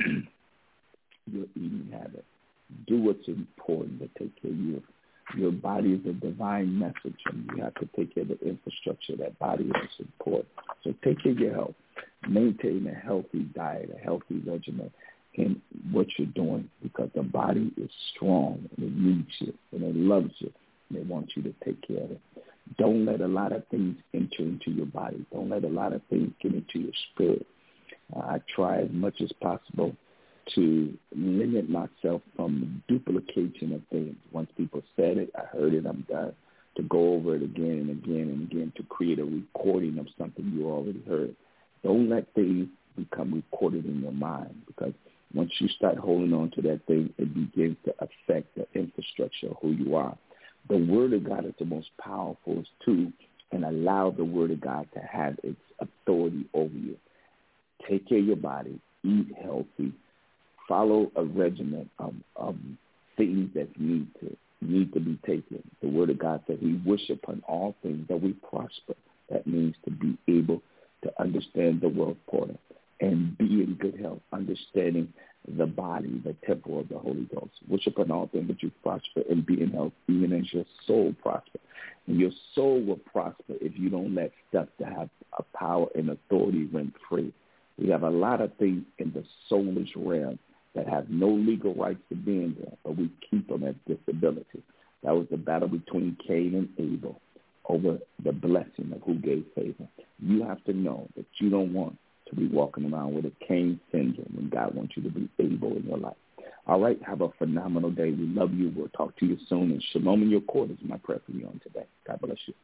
your eating habit. Do what's important to take care of you. Your body is a divine message, and you have to take care of the infrastructure that body is important. So take care of your health. Maintain a healthy diet, a healthy regimen in what you're doing, because the body is strong, and it needs you, and it loves you, and it wants you to take care of it. Don't let a lot of things enter into your body. Don't let a lot of things get into your spirit. Uh, I try as much as possible to limit myself from the duplication of things. Once people said it, I heard it, I'm done. To go over it again and again and again, to create a recording of something you already heard. Don't let things become recorded in your mind, because once you start holding on to that thing, it begins to affect the infrastructure of who you are. The Word of God is the most powerful tool, and allow the Word of God to have its authority over you. Take care of your body, eat healthy, follow a regimen of, of things that need to need to be taken. The Word of God said we wish upon all things that we prosper. That means to be able to understand the wealth portal and be in good health, understanding the body, the temple of the Holy Ghost. Wish upon all things that you prosper and be in health, even as your soul prosper. And your soul will prosper if you don't let stuff to have a power and authority rent free. We have a lot of things in the soulish realm that have no legal rights to be in there, but we keep them as disability. That was the battle between Cain and Abel over the blessing of who gave favor. You have to know that you don't want to be walking around with a Cain syndrome when God wants you to be able in your life. All right, have a phenomenal day. We love you. We'll talk to you soon. And shalom in your court is my prayer for you on today. God bless you.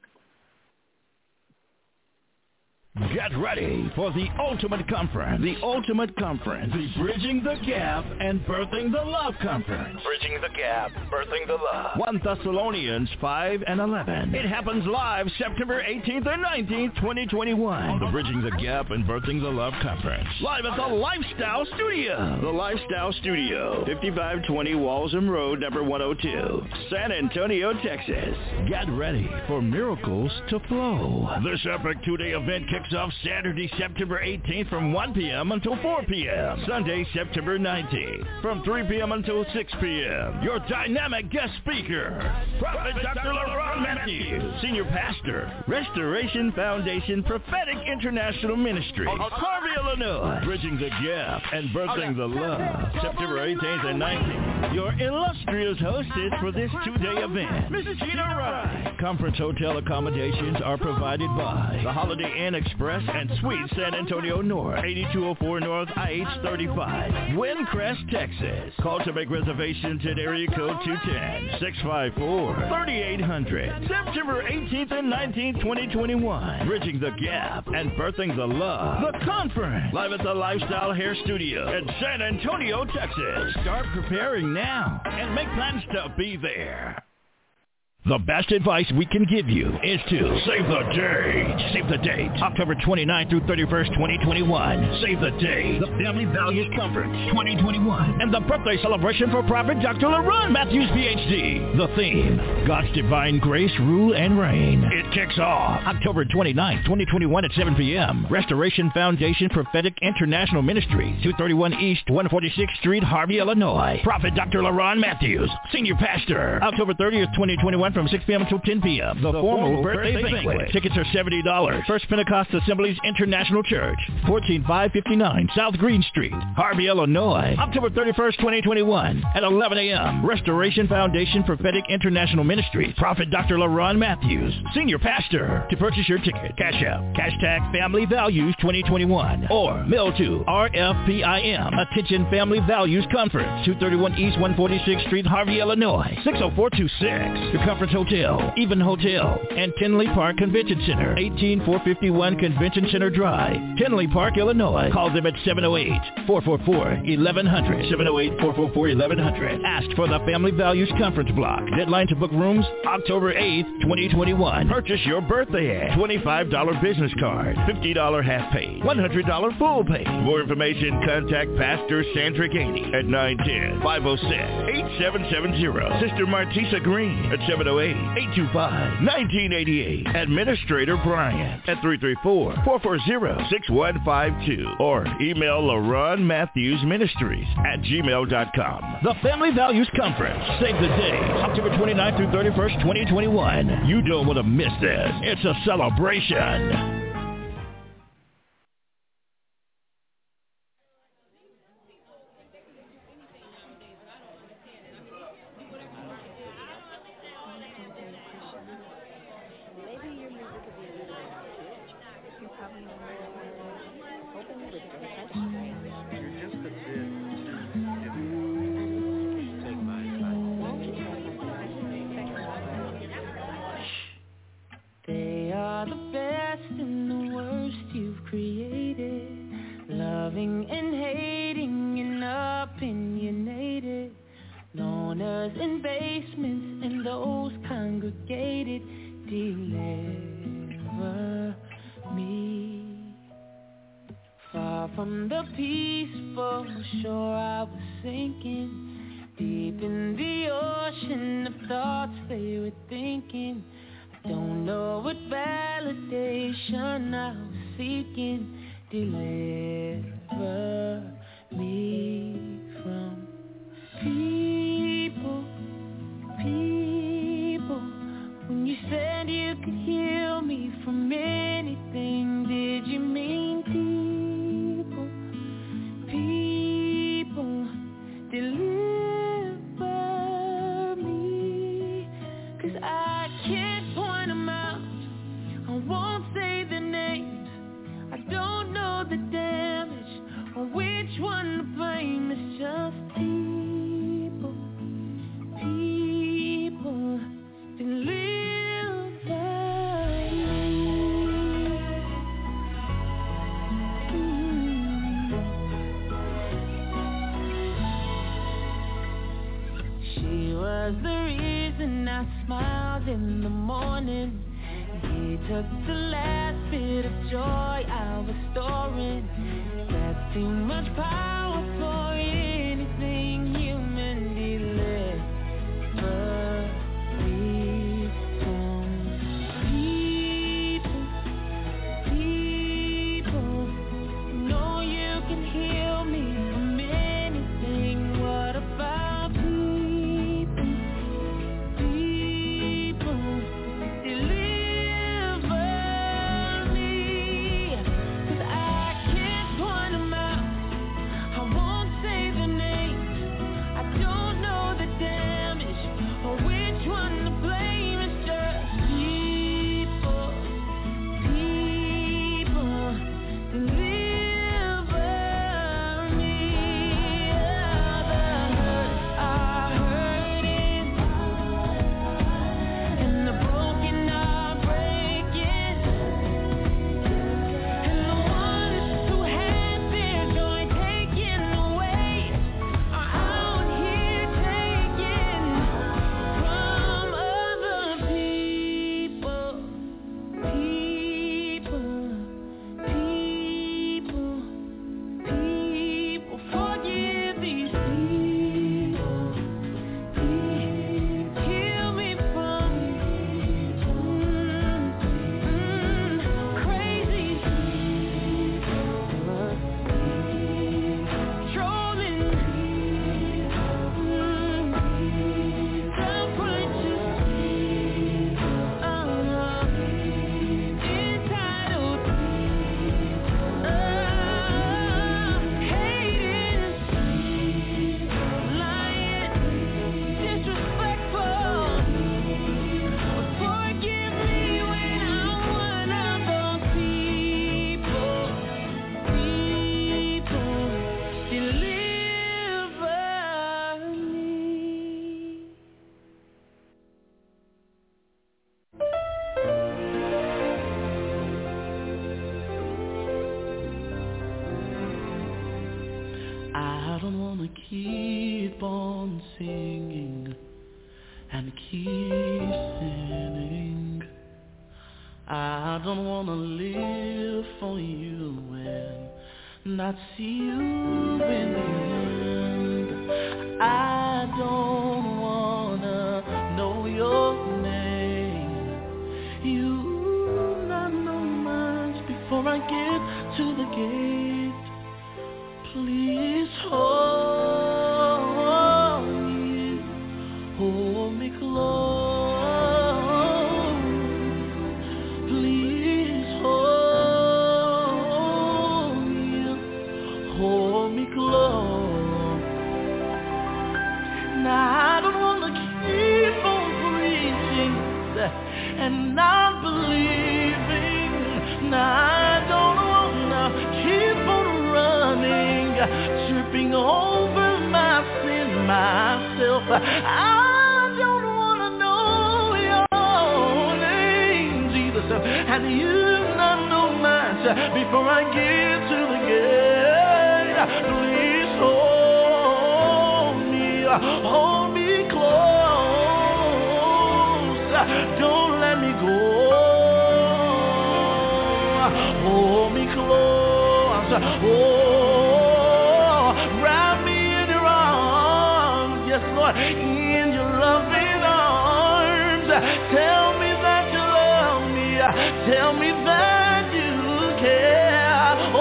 Get ready for the Ultimate Conference. The Ultimate Conference. The Bridging the Gap and Birthing the Love Conference. Bridging the Gap, Birthing the Love. First Thessalonians five and eleven. It happens live September eighteenth and nineteenth, twenty twenty-one. The Bridging the Gap and Birthing the Love Conference. Live at the Lifestyle Studio. The Lifestyle Studio. fifty-five twenty Walsham Road, number one oh two. San Antonio, Texas. Get ready for miracles to flow. This epic two-day event kicks off Saturday, September eighteenth from one p.m. until four p.m. Sunday, September nineteenth from three p.m. until six p.m. Your dynamic guest speaker, Prophet Doctor LaRon Matthews, Senior Pastor, Restoration Foundation Prophetic International Ministry, Harvey, Illinois. Bridging the Gap and Birthing the Love, September eighteenth and nineteenth. Your illustrious hostess for this two-day event, Miss Gina Wright. Conference hotel accommodations are provided by the Holiday Inn Express Windcrest and Sweet San Antonio North, eighty-two oh four North I H thirty-five, Windcrest, Texas. Call to make reservations at area code two one zero, six five four, three eight zero zero. September eighteenth and nineteenth, twenty twenty-one. Bridging the Gap and Birthing the Love. The Conference, live at the Lifestyle Hair Studio in San Antonio, Texas. Start preparing now and make plans to be there. The best advice we can give you is to save the date. Save the date. October twenty-ninth through thirty-first, twenty twenty-one. Save the date. The Family Values Conference twenty twenty-one. And the birthday celebration for Prophet Doctor LaRon Matthews, P H D. The theme, God's Divine Grace, Rule, and Reign. It kicks off October twenty-ninth, twenty twenty-one at seven p.m. Restoration Foundation Prophetic International Ministry, two thirty-one East one forty-sixth Street, Harvey, Illinois. Prophet Doctor LaRon Matthews, Senior Pastor. October thirtieth, twenty twenty-one from six p.m. until ten p.m. The, the formal, formal birthday, birthday banquet. banquet. Tickets are seventy dollars. First Pentecost Assemblies International Church, fourteen five fifty-nine South Green Street, Harvey, Illinois. October thirty-first, twenty twenty-one at eleven a.m. Restoration Foundation Prophetic International Ministries. Prophet Doctor LaRon Matthews, Senior Pastor. To purchase your ticket, cash out, hashtag Family Values twenty twenty-one, or mail to R F P I M, Attention Family Values Conference, two thirty-one East one forty-sixth Street, Harvey, Illinois, six oh four two six. The Conference Hotel, Even Hotel, and Tinley Park Convention Center, eighteen four fifty-one Convention Center Drive, Tinley Park, Illinois. Call them at seven oh eight, four four four, eleven hundred, seven oh eight, four four four, eleven hundred. Ask for the Family Values Conference Block. Deadline to book rooms, October eighth, twenty twenty-one. Purchase your birthday ad, twenty-five dollars business card, fifty dollars half pay, one hundred dollars full pay. For more information, contact Pastor Sandra Gainey at nine one zero, five oh six, eight seven seven zero. Sister Martisa Green at seven oh eight, eight two five, one nine eight eight. Administrator Brian at three three four, four four zero, six one five two. Or email LaRon Matthews Ministries at gmail dot com. The Family Values Conference. Save the day. October twenty-ninth through thirty-first, twenty twenty-one. You don't want to miss this. It's a celebration. I won't don't want to keep on singing and keep sinning. I don't want to live for you and not see you in the end. I don't want to know your name. You not know much before I get to the gate. Please hold me, hold me close. Please hold me, hold me close. Now I don't want to keep on preaching and not believing. Now I don't want to keep on running, tripping over my sin myself. I don't want to know your name, Jesus, and you not know much before I get to the gate. Please hold me, hold me close. Don't let me go. Hold me close. Oh, wrap me in your arms. Yes, Lord, in your loving arms. Tell me that you love me. Tell me that you care. Oh,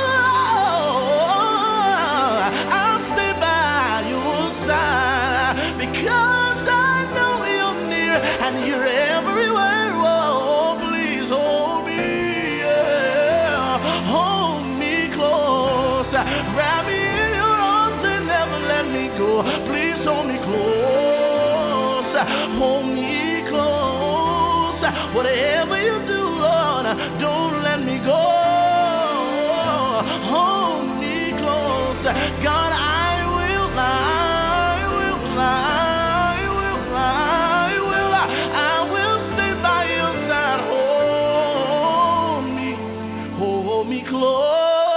I'll stay by your side because I know you're near and you're everywhere. Oh, please hold me. Yeah. Hold me close. Wrap me in your arms and never let me go. Please hold me close. Hold me close. Whatever you do, Lord, don't let me go. Hold me close. God, I will, I will, I will, I will, I will stay by your side. Hold me, hold me close.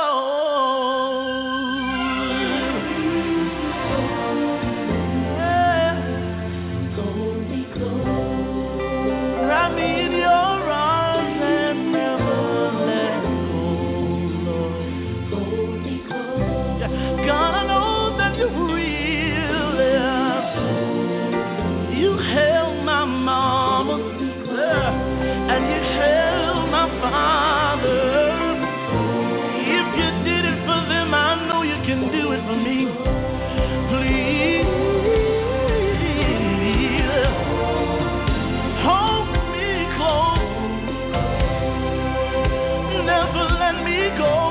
Wrap me in your arms and never let go, Lord. God, I know that you're real, yes. You held my mama, yeah, and you held my father. If you did it for them, I know you can do it for me. Please hold me close, never let me go.